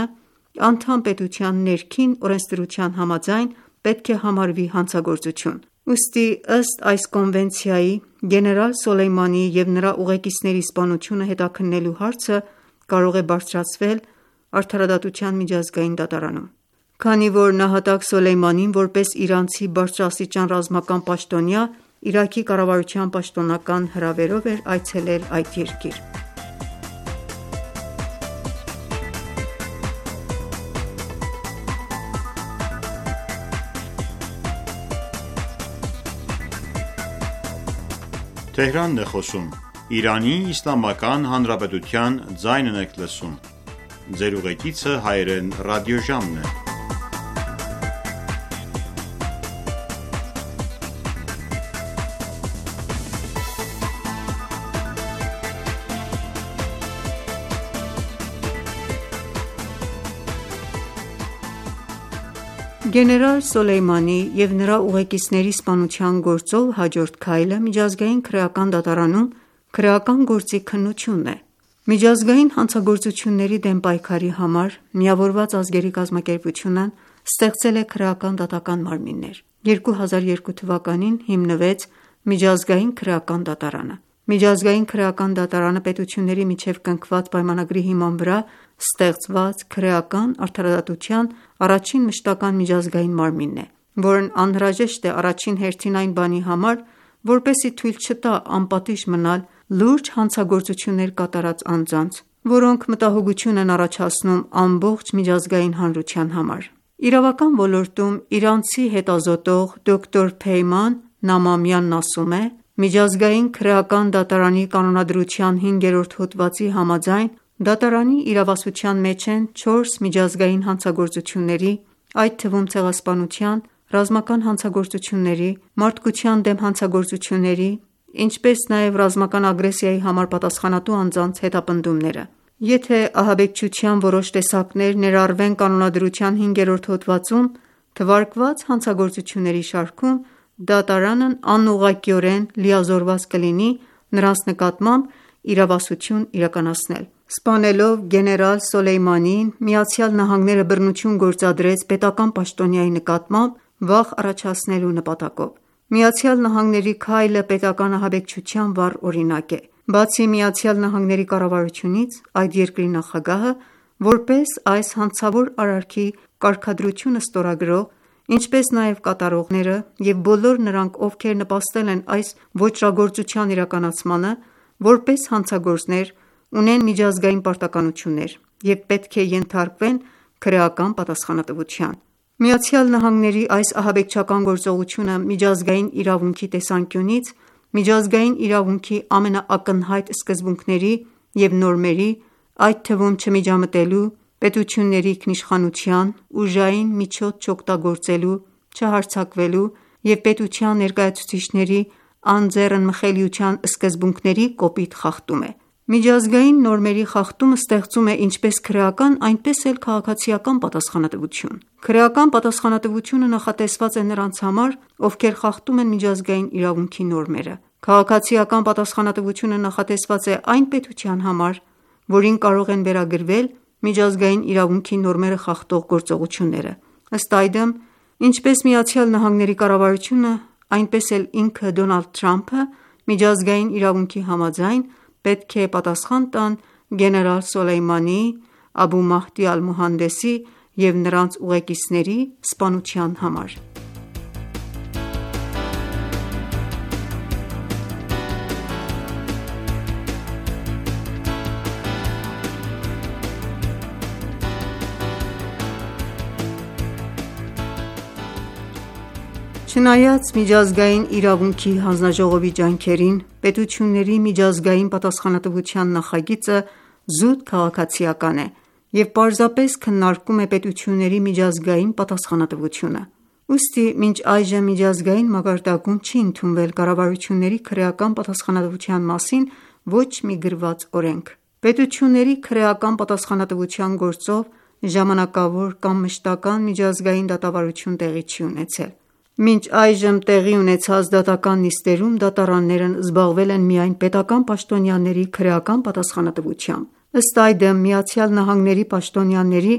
անդամ պետության ներքին օրենսդրության համաձայն պետք է համարվի հանցագործություն։ Ուստի ըստ այս կոնվենցիայի գեներալ Սոլեյմանիի և նրա ուղեկիցների սպանությունը հետաքննելու հարցը կարող է բարձրացվել Արդարադատության միջազգային դատարանում։ Քանի որ նահատակ Սոլեյմանին որպես իրանցի բարձրաստիճան ռազմական պաշտոնյա Իրաքի կառավարության պաշտոնական հրավերով էր այցելել այդ երկիր։ Գեներալ Սոլեյմանի և նրա ուղեկիցների սպանության գործով հաջորդ քայլը միջազգային քրեական դատարանում քրեական գործի քննությունն է։ Միջազգային հանցագործությունների դեմ պայքարի համար Միավորված ազգերի կազմակերպությունն ստեղծել է քրեական դատական մարմիններ։ երկու հազար երկու թվականին հիմնվեց Միջազգային քրեական դատարանը։ Միջազգային քրեական դատարանը պետությունների միջև կնքված պայմանագրի հիման վրա ստեղծված քրեական արդարադատության առաջին մշտական միջազգային մարմինն է, որն անհրաժեշտ է առաջին հերթին այն բանի համար, որպեսզի թույլ չտա անպատիժ մնալ լուրջ հանցագործություններ կատարած անձանց, որոնք մտահոգություն են առաջացնում ամբողջ միջազգային հանրության համար։ Իրավական ոլորտում իրանցի հետազոտող դոկտոր Փեյման Նամամյանն ասում է. «Միջազգային քրեական դատարանի կանոնադրության հինգերորդ հոդվածի համաձայն դատարանի իրավասության մեջ են չորս միջազգային հանցագործությունների, այդ թվում ցեղասպանության, ռազմական հանցագործությունների, մարդկության դեմ հանցագործությունների, ինչպես նաև ռազմական ագրեսիայի համար պատասխանատու անձանց հետապնդումները։ Եթե ահաբեկչության որոշ տեսակներ ներառվեն կանոնադրության հինգերորդ հոդվածում թվարկված հանցագործությունների շարքում, դատարանն անուղղակիորեն լիազորված կլինի նրանց նկատմամբ իրավասություն իրականացնել»։ Սպանելով գեներալ Սոլեյմանիին, ԱՄՆ-ը բռնություն գործադրեց պետական պաշտոնյայի նկատմամբ վախ առաջացնելու նպատակով։ ԱՄՆ-ի քայլը պետական ահաբեկչության վառ օրինակ է։ Բացի ԱՄՆ կառավարությունից, այդ երկրի նախագահը, որպես այս հանցավոր արարքի կարգադրությունը ստորագրող, ինչպես նաև կատարողները և բոլոր նրանք, ովքեր նպաստել են այս ոճրագործության իրականացմանը, որպես հանցագործներ, ունեն միջազգային պարտականություններ և պետք է ենթարկվեն քրեական պատասխանատվության։ ԱՄՆ-ի այս ահաբեկչական գործողությունը միջազգային իրավունքի տեսանկյունից միջազգային իրավունքի ամենաակնհայտ սկզբունքների և նորմերի, այդ թվում չմիջամտելու, պետությունների ինքնիշխանության, ուժային միջոց չօգտագործելու, չհարձակվելու և պետության ներկայացուցիչների անձեռնմխելիության սկզբունքների կոպիտ խախտում է։ Միջազգային նորմերի խախտումը ստեղծում է ինչպես քրեական, այնպես էլ քաղաքացիական պատասխանատվություն։ Քրեական պատասխանատվությունը նախատեսված է նրանց համար, ովքեր խախտում են միջազգային իրավունքի նորմերը։ Քաղաքացիական պատասխանատվությունը նախատեսված է այն պետության համար, որին կարող են վերագրվել միջազգային իրավունքի նորմերը խախտող գործողությունները։ Ըստ այդմ, ինչպես ԱՄՆ կառավարությունը, այնպես էլ ինքը Դոնալդ Թրամփը միջազգային իրավունքի համաձայն պետք է պատասխան տան գեներալ Սոլեյմանիի, Աբու Մահդի Ալ-Մուհանդեսի և նրանց ուղեկիցների սպանության համար։ Չնայած միջազգային իրավունքի հանձնաժողովի ջանքերին, պետությունների միջազգային պատասխանատվության նախագիծը զուտ քաղաքացիական է և պարզապես քննարկում է պետությունների միջազգային պատասխանատվությունը։ Ուստի մինչ այժմ միջազգային մակարդակում չի ընդունվել կառավարությունների քրեական պատասխանատվության մասին ոչ մի գրված օրենք։ Պետությունների քրեական պատասխանատվության գործով ժամանակավոր կամ մշտական միջազգային դատավարություն տեղի չի ունեցել։ Մինչ այժմ տեղի ունեցած դատական նիստերում դատարաններն զբաղվել են միայն պետական պաշտոնյաների քրեական պատասխանատվությամբ։ Ըստ այդմ, ԱՄՆ-ի պաշտոնյաների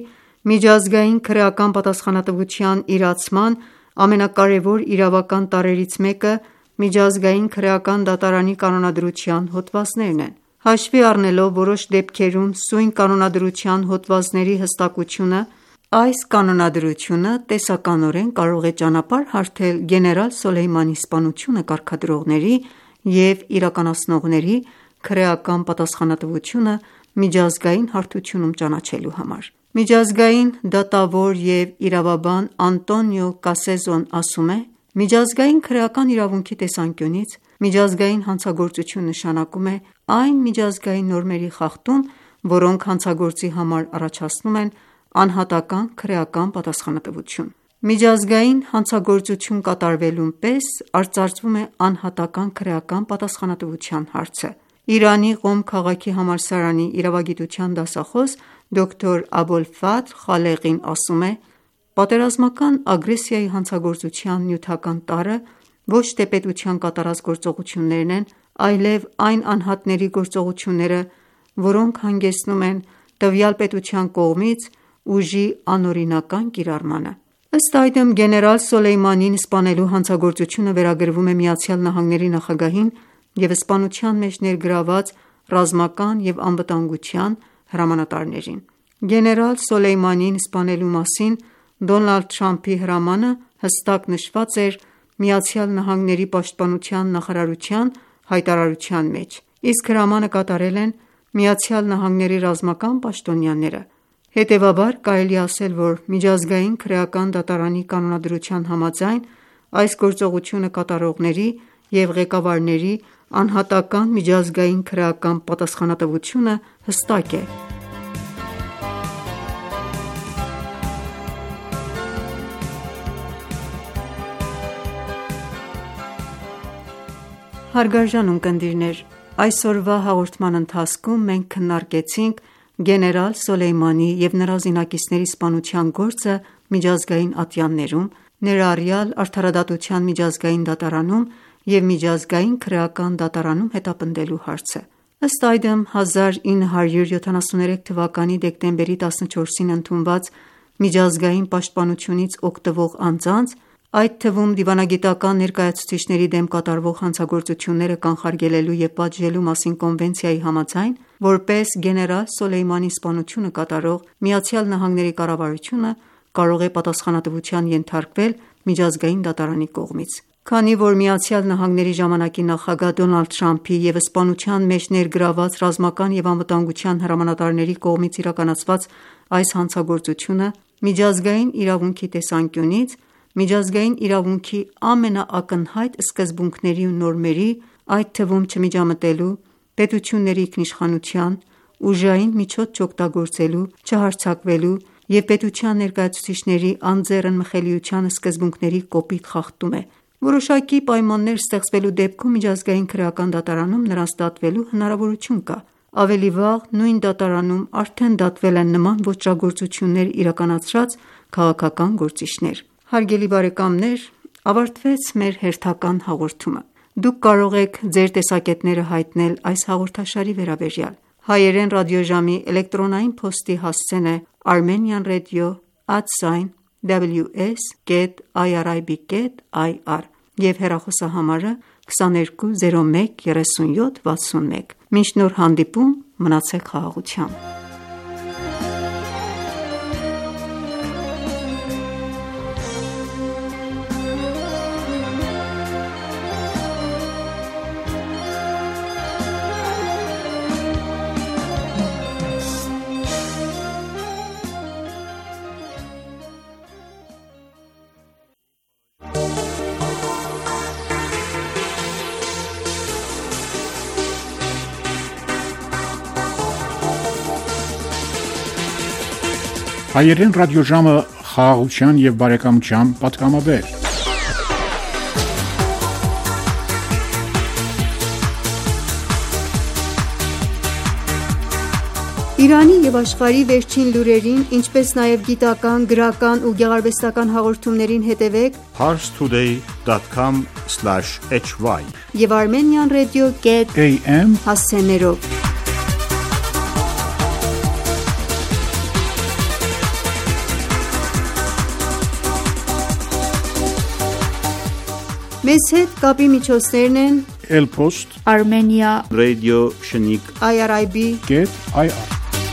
Միջազգային քրեական պատասխանատվության իրացման ամենակարևոր իրավական տարրերից մեկը միջազգային քրեական դատարանի կանոնադրության հոդվածներն են։ Հաշվի առնելով որոշ դեպքերում սույն կանոնադրության հոդվածների հստակությունը, այս կանոնադրությունը տեսականորեն կարող է ճանապարհ հարթել գեներալ Սոլեյմանի սպանությունը կարգադրողների և իրականացնողների քրեական պատասխանատվությունը միջազգային հարթությունում ճանաչելու համար։ Միջազգային դատավոր և իրավաբան Անտոնիո Կասեզոն ասում է. «Միջազգային քրեական իրավունքի տեսանկյունից միջազգային հանցագործություն նշանակում է այն միջազգային նորմերի խախտում, որոնք հանցագործի համար առաջացնում են անհատական քրեական պատասխանատվություն։ Միջազգային հանցագործություն կատարվելուն պես արծարծվում է անհատական քրեական պատասխանատվության հարցը»։ Իրանի Ղոմ քաղաքի համալսարանի իրավագիտության դասախոս դոկտոր Աբոլֆաթլ Խալեղին ասում է. «Պատերազմական ագրեսիայի հանցագործության նյութական տարրը ոչ թե պետության կատարած գործողություններն են, այլև այն անհատների գործողությունները, որոնք հանգեցնում են տվյալ պետության կողմից ուժի անօրինական կիրառմանը»։ Ըստ այդմ, գեներալ Սոլեյմանին սպանելու հանցագործությունը վերագրվում է ԱՄՆ նախագահին և սպանության մեջ ներգրավված ռազմական և անվտանգության հրամանատարներին։ Գեներալ Սոլեյմանիին սպանելու մասին Դոնալդ Թրամփի հրամանը հստակ նշված էր ԱՄՆ պաշտպանության նախարարության հայտարարության մեջ, իսկ հրամանը կատարել են ԱՄՆ ռազմական պաշտոնյաները։ Հետևաբար, կարելի է ասել, որ միջազգային քրեական դատարանի կանոնադրության համաձայն, այս գործողությունը կատարողների և ղեկավարների անհատական միջազգային քրեական պատասխանատվությունը հստակ է։ Հարգարժան ունկնդիրներ, այսօրվա հաղորդման ընթացքում մենք քննարկեցինք գեներալ Սոլեյմանի և նրա զինակիցների սպանության գործը միջազգային ատյաններում, ներառյալ Արդարադատության միջազգային դատարանում և միջազգային քրեական դատարանում հետապնդելու հարցը։ Ըստ այդմ, հազար ինը հարյուր յոթանասուներեք թվականի դեկտեմբերի տասնչորսին ընդունված միջազգային պաշտպանությունից օգտվող անձանց, այդ թվում դիվանագիտական ներկայացուցիչների դեմ կատարվող հանցագործությունները կանխարգելելու և պատժելու մասին կոնվենցիայի համաձայն, որպես գեներալ Սոլեյմանի սպանությունը կատարող ԱՄՆ կառավարությունը կարող է պատասխանատվության ենթարկվել միջազգային դատարանի կողմից։ Քանի որ ԱՄՆ ժամանակի նախագահ Դոնալդ Թրամփի և սպանության մեջ ներգրավված ռազմական և անվտանգության հրամանատարների կողմից իրականացված այս հանցագործությունը միջազգային իրավունքի տեսանկյունից միջազգային իրավունքի ամենաակնհայտ սկզբունքների ու նորմերի, այդ թվում չմիջամտելու, պետությունների ինքնիշխանության, ուժային միջոց չօգտագործելու, չհարձակվելու և պետության ներկայացուցիչների անձեռն մխելիության սկզբունքների կոպիտ խախտում է։ Որոշակի պայմաններ ստեղծվելու դեպքում միջազգային քրեական դատարանում նրանց դատվելու հնարավորություն կա։ Ավելի վաղ նույն դատարանում արդեն դատվել են նման ոճրագործություններ իրականացրած քաղաքական գործիչներ։ Հարգելի բարեկամներ, ավարտվեց մեր հերթական հաղորդումը։ Դուք կարող եք ձեր տեսակետները հայտնել այս հաղորդաշարի վերաբերյալ։ Հայերեն ռադիոժամի էլեկտրոնային փոստի հասցեն է armenian radio at w s dot irib dot i r և հեռախոսահամարը քսաներկու զիրո մեկ երեսունյոթ վաթսունմեկ։ Մինչ նոր հանդիպում, մնացեք խաղաղությամբ։ Հայերեն ռադիոժամը խաղաղության և բարեկամության պատգամաբեր։ Իրանի և աշխարհի վերջին լուրերին, ինչպես նաև գիտական, գրական ու գեղարվեստական հաղորդումներին հետևեք Pars Today dot com slash h y և armenian radio dot a m հասցեներով։ Մեզ հետ կապի միջոցներն են Elpost Armenia Radio Shnik I R I B get I R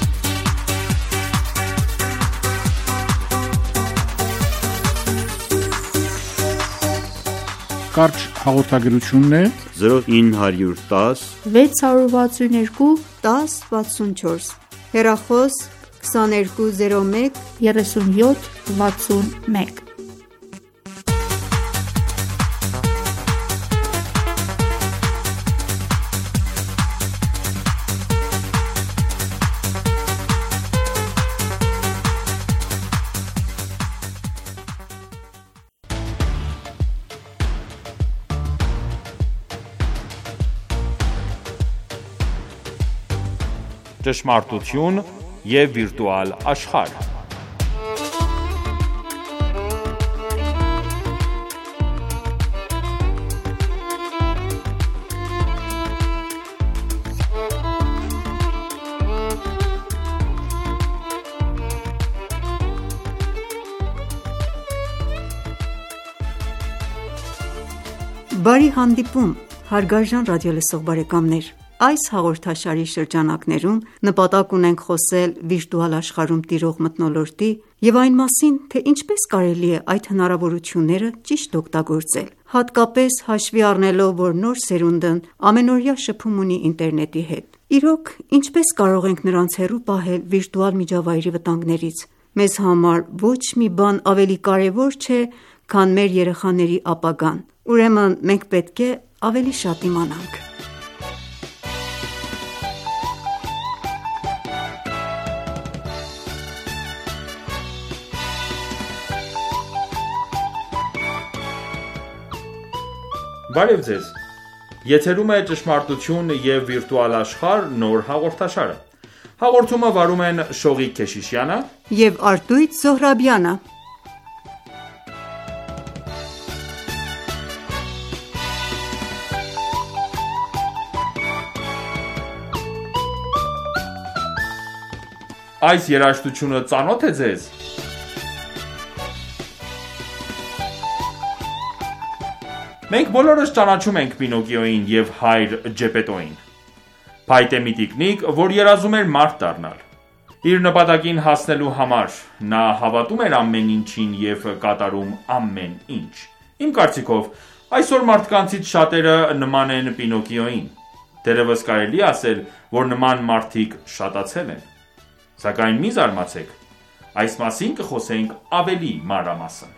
Կարճ հաղորդագրությունն է zero nine one zero վեց հարյուր վաթսուն երկու դես վաթսուն չորս հեռախոս քսաներկու զիրո մեկ երեսունյոթ վաթսուն մեկ Ճշմարտություն և վիրտուալ աշխարհ։ Բարի հանդիպում, հարգարժան ռադիոլսող բարեկամներ։ Այս հաղորդաշարի շրջանակներում նպատակ ունենք խոսել վիրտուալ աշխարհում տիրող մթնոլորտի և այն մասին, թե ինչպես կարելի է այդ հնարավորությունները ճիշտ օգտագործել, հատկապես հաշվի առնելով, որ նոր սերունդն ամենօրյա շփում ունի ինտերնետի հետ։ Իրոք, ինչպես կարող ենք նրանց հեռու պահել վիրտուալ միջավայրի վտանգներից։ Մեզ համար ոչ մի բան ավելի կարևոր չէ, քան մեր երեխաների ապագան։ Ուրեմն մենք պետք է ավելի շատ իմանանք։ Բարև ձեզ։ Եթերում է ճշմարտություն և վիրտուալ աշխարհ նոր հաղորդաշարը։ Հաղորդումը վարում են Շողիկ Քեշիշյանը և Արտույտ Զոհրաբյանը։ Այս երաժշտությունը ծանոթ է ձեզ։ Մենք բոլորս ճանաչում ենք Պինոկիոյին և հայր Ջեպետոյին։ Փայտե մի տիկնիկ, որ երազում էր մարդ դառնալ։ Իր նպատակին հասնելու համար նա հավատում էր ամեն ինչին և կատարում ամեն ինչ։ Իմ կարծիքով, այսօր մարդկանցից շատերը նման են Պինոկիոյին։ Դեռևս կարելի է ասել, որ նման մարդիկ շատացել են։ Սակայն մի զարմացեք, այս մասին կխոսենք ավելի մանրամասն։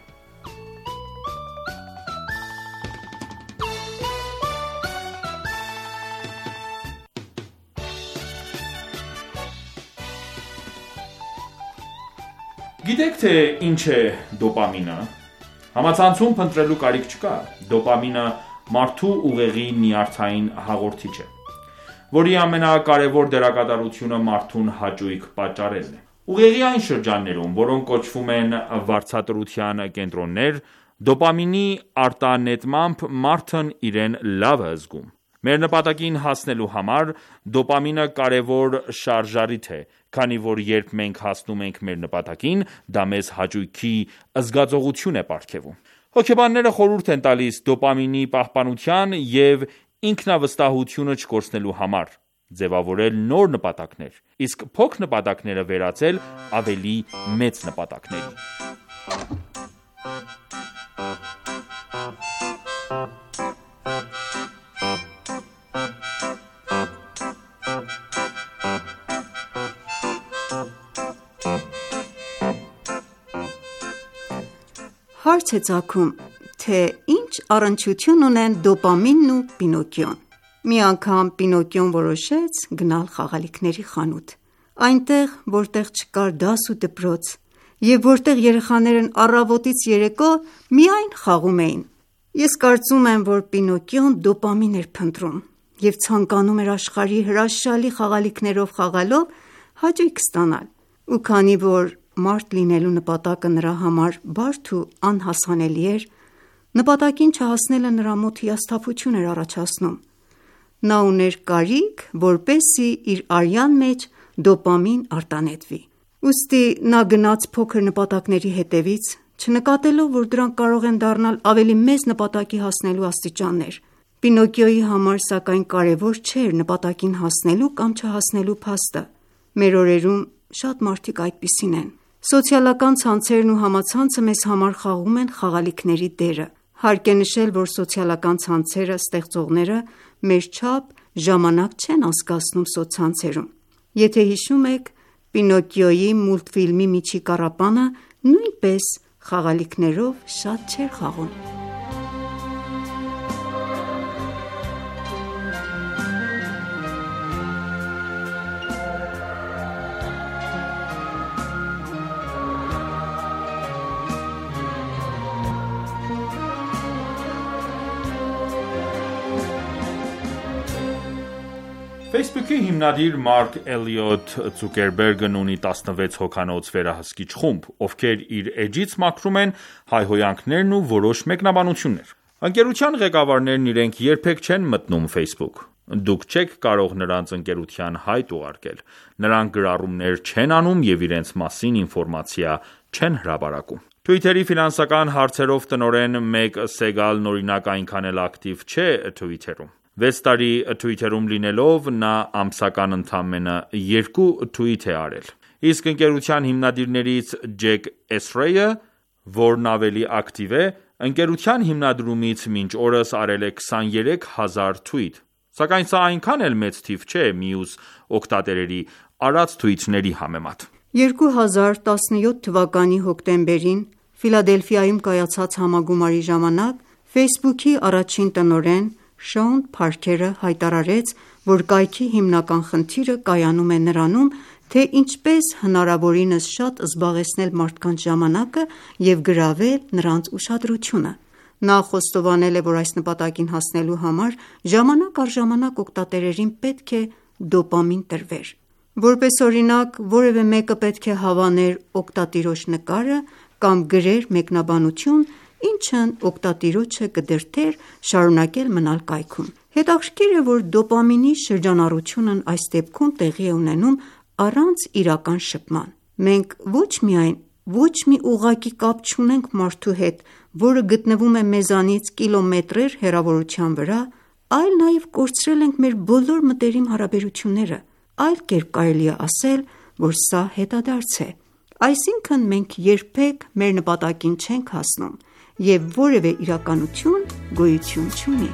Գիտեք թե ինչ է դոպամինը։ Համացանցում փնտրելու կարիք չկա։ Դոպամինը մարդու ուղեղի նյարդային հաղորդիչ է, որի ամենակարևոր դերակատարությունը մարդուն հաճույք պատճառելն է։ Ուղեղի այն շրջաններում, որոնք կոչվում են վարձատրության կենտրոններ, դոպամինի արտանետմամբ մարդն իրեն լավ է զգում։ Մեր նպատակին հասնելու համար դոպամինը կարևոր շարժառիթ է, քանի որ երբ մենք հասնում ենք մեր նպատակին, դա մեզ հաճույքի զգացողություն է պարգևում։ Հոգեբանները խորհուրդ են տալիս դոպամինի պահպանության և ինքնավստահությունը չկորցնելու համար ձևավորել նոր նպատակներ, իսկ փոքր նպատակները վերածել ավելի մեծ նպատակների։ Հարց է ծագում, թե ինչ առնչություն ունեն դոպամինն ու Պինոկիոն։ Մի անգամ Պինոկիոն որոշեց գնալ խաղալիքների խանութ։ Այնտեղ, որտեղ չկար դաս ու դպրոց, և որտեղ երեխաներն առավոտից երեկո միայն խաղում էին։ Ես կարծում եմ, որ Պինոկիոն դոպամին էր փնտրում և ցանկանում էր աշխարհի հրաշալի խաղալիքներով խաղալով հաճույք ստանալ։ Ու քանի որ մարդ լինելու նպատակը նրա համար բարդ ու անհասանելի էր, նպատակին չհասնելը նրա մոտ հիասթափություն էր առաջացնում։ Նա ուներ կարիք, որպեսզի իր արյան մեջ դոպամին արտանետվի։ Ուստի նա գնաց փոքր նպատակների հետևից, չնկատելով, որ դրանք կարող են դառնալ ավելի մեծ նպատակի հասնելու աստիճաններ։ Պինոկիոյի համար, սակայն, կարևոր չէր նպատակին հասնելու կամ չհասնելու փաստը։ Մեր օրերում շատ մարդիկ այդպիսին են։ Սոցիալական ցանցերն ու համացանցը մեզ համար խաղում են խաղալիքների դերը։ Հարկ է նշել, որ սոցիալական ցանցերը ստեղծողները մեր չափ ժամանակ չեն անցկացնում սոցցանցերում։ Եթե հիշում եք, Պինոկիոյի մուլտֆիլմի Միջի կառապանը նույնպես խաղալիքներով շատ չէր խաղում։ Facebook-ի հիմնադիր Մարկ Էլիոտ Ցուկերբերգն ունի տասնվեց հոգանոց վերահսկիչ խումբ, ովքեր իր էջից մաքրում են հայհոյանքներն ու որոշ մեկնաբանություններ։ Ընկերության ղեկավարներն իրենք երբեք չեն մտնում Facebook։ Դուք չեք կարող նրանց ընկերության հայտ ուղարկել։ Նրանք գրառումներ չեն անում և իրենց մասին ինֆորմացիա չեն հրապարակում։ Twitter-ի ֆինանսական հարցերով տնօրեն Մեգ Սեգալն օրինակ այնքան էլ ակտիվ չէ Twitter-ում։ Վեց տարի Twitter-ում լինելով նա ամսական ընդամենը երկու թվիթ է արել։ Իսկ ընկերության հիմնադիրներից Ջեք Էսրեյը, որն ավելի ակտիվ է, ընկերության հիմնադրումից մինչ օրս արել է քսաներեք հազար թվիթ։ Սակայն սա այնքան էլ մեծ թիվ չէ մյուս օգտատերերի արած թվիթների համեմատ։ երկու հազար տասնյոթ թվականի հոկտեմբերին Ֆիլադելֆիայում կայացած համագումարի ժամանակ Facebook-ի առաջին տնօրեն Շոուն Փարքերը հայտարարեց, որ կայքի հիմնական խնդիրը կայանում է նրանում, թե ինչպես հնարավորինս շատ զբաղեցնել մարդկանց ժամանակը և գրավել նրանց ուշադրությունը։ Նա խոստովանել է, որ այս նպատակին հասնելու համար ժամանակ առ ժամանակ օգտատերերին պետք է դոպամին տրվեր։ Որպես օրինակ, որևէ մեկը պետք է հավաներ օգտատիրոջ նկարը կամ գրեր մեկնաբանություն, ինչն օգտատիրոջը կդրդեր շարունակել մնալ կայքում։ Հետաքրքիր է, որ դոպամինի շրջանառությունն այս դեպքում տեղի է ունենում առանց իրական շփման։ Մենք ոչ միայն ոչ մի ուղղակի կապ չունենք մարդու հետ, որը գտնվում է մեզանից կիլոմետրեր հեռավորության վրա, այլ նաև կորցրել ենք մեր բոլոր մտերիմ հարաբերությունները։ Այլ կերպ կարելի է ասել, որ սա հետադարձ է։ Այսինքն մենք երբեք մեր նպատակին չենք հասնում և որևէ իրականություն գոյություն չունի։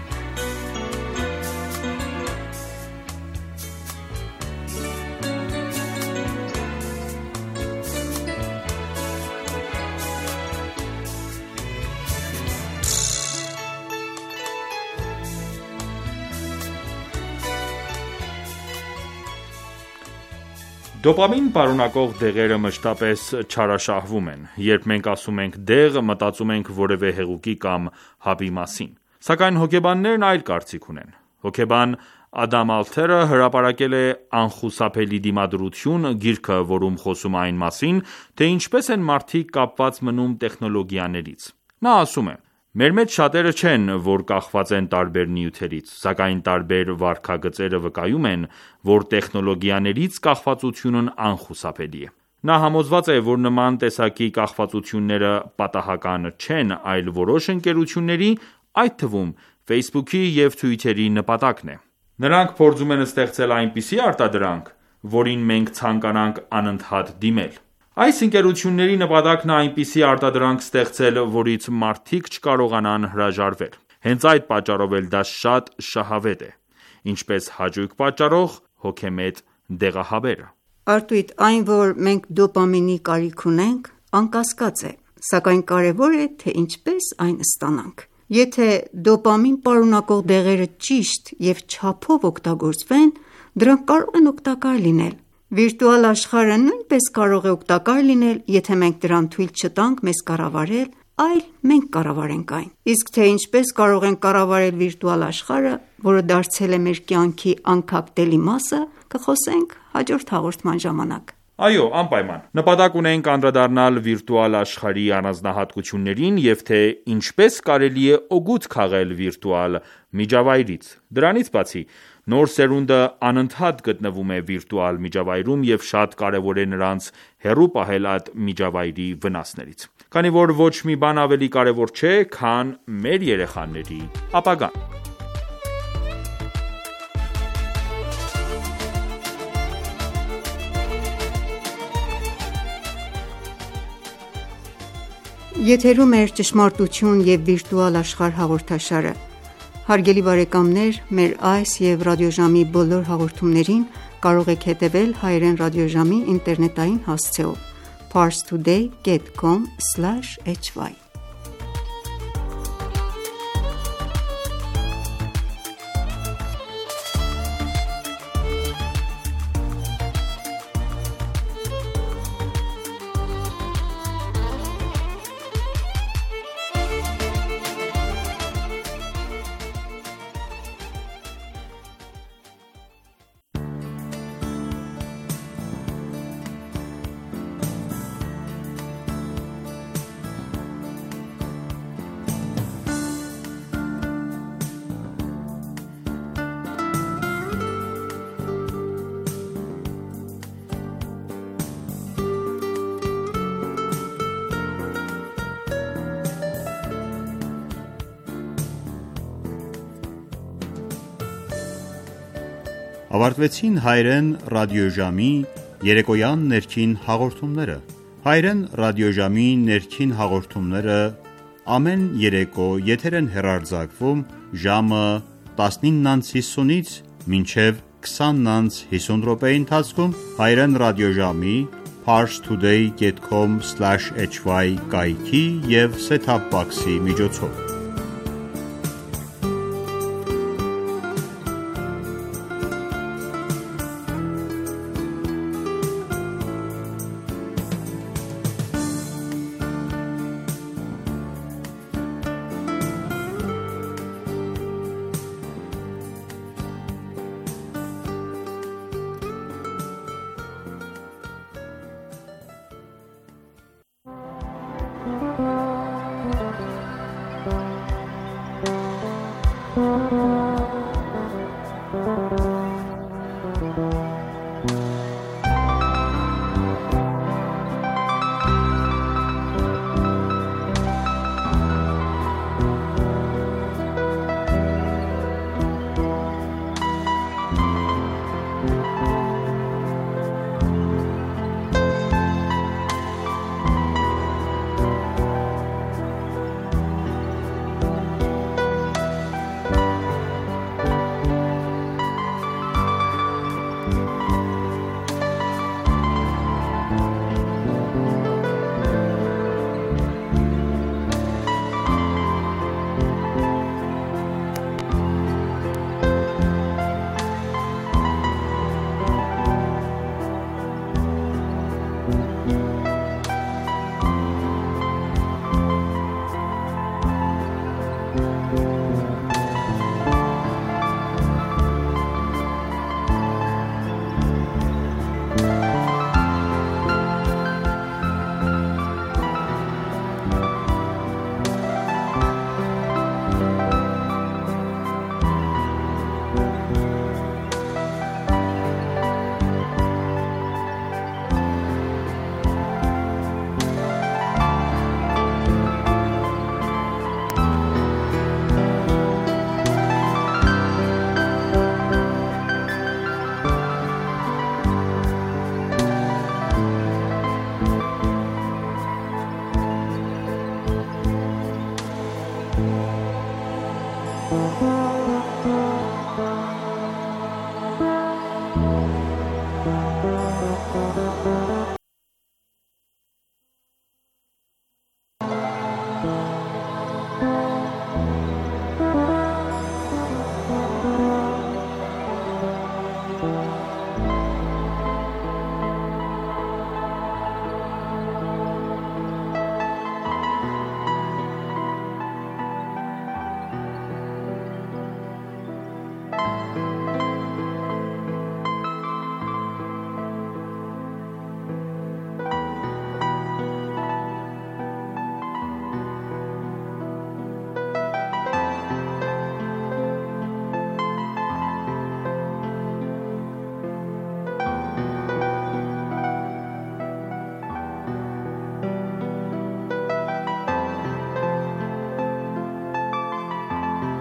Դոպամին պարունակող դեղերը մշտապես չարաշահվում են։ Երբ մենք ասում ենք դեղ, մտածում ենք որևէ հեղուկի կամ հաբի մասին։ Սակայն հոգեբաններն այլ կարծիք ունեն։ Հոգեբան Ադամ Ալթերը հրապարակել է «Անխուսափելի դիմադրություն» գիրքը, որում խոսում է այն մասին, թե ինչպես են մարդիկ կապված մնում տեխնոլոգիաներից։ Նա ասում է. «Մեր մեջ շատերը չեն, որ կախված են տարբեր նյութերից, սակայն տարբեր վարքագծերը վկայում են, որ տեխնոլոգիաներից կախվածությունն անխուսափելի է»։ Նա համոզված է, որ նման տեսակի կախվածությունները պատահական չեն, այլ որոշ ընկերությունների, այդ թվում Facebook-ի և Twitter-ի նպատակն է։ Նրանք փորձում են ստեղծել այնպիսի արտադրանք, որին մենք ցանկանանք անընդհատ դիմել։ Այս ընկերությունների նպատակն է այնպիսի արտադրանք ստեղծել, որից մարդիկ չկարողանան հրաժարվել։ Հենց այդ պատճառով էլ դա շատ շահավետ է, ինչպես հաճույք պատճառող հոգեմետ դեղահաբերը։ Արտույտ այն, որ մենք դոպամինի կարիք ունենք, անկասկած է, սակայն կարևոր է, թե ինչպես այն ստանանք։ Եթե դոպամին պարունակող դեղերը ճիշտ և չափով օգտագործվեն, դրանք կարող են օգտակար լինել։ Վիրտուալ աշխարհը նույնպես կարող է օգտակար լինել, եթե մենք դրան թույլ չտանք մեզ կառավարել, այլ մենք կառավարենք այն։ Իսկ թե ինչպես կարող ենք կառավարել վիրտուալ աշխարհը, որը դարձել է մեր կյանքի անքակտելի մասը, կխոսենք հաջորդ հաղորդման ժամանակ։ Այո, անպայման։ Նպատակ ունենք անդրադառնալ վիրտուալ աշխարհի առանձնահատկություններին և թե ինչպես կարելի է օգուտ քաղել վիրտուալ միջավայրից։ Դրանից բացի, նոր սերունդը անընդհատ գտնվում է վիրտուալ միջավայրում և շատ կարևոր է նրանց հեռու պահել այդ միջավայրի վնասներից։ Քանի որ ոչ մի բան ավելի կարևոր չէ, քան մեր երեխաների ապագան։ Եթերում է «Ճշմարտություն և վիրտուալ աշխարհ» հաղորդաշարը։ Հարգելի բարեկամներ, մեր այս և ռադիոժամի բոլոր հաղորդումներին կարող եք հետևել հայերեն ռադիոժամի ինտերնետային հասցեով՝ parstoday dot com slash h y։ Ավարտվեցին հայերեն ռադիոժամի երեկոյան ներքին հաղորդումները։ Հայերեն ռադիոժամի ներքին հաղորդումները ամեն երեկո եթեր են հեռարձակվում ժամը տասնինը հիսունից մինչև քսանը հիսուն րոպեի ընթացքում հայերեն ռադիոժամի parstoday dot com slash h y կայքի և set-top box-ի միջոցով։ Thank you.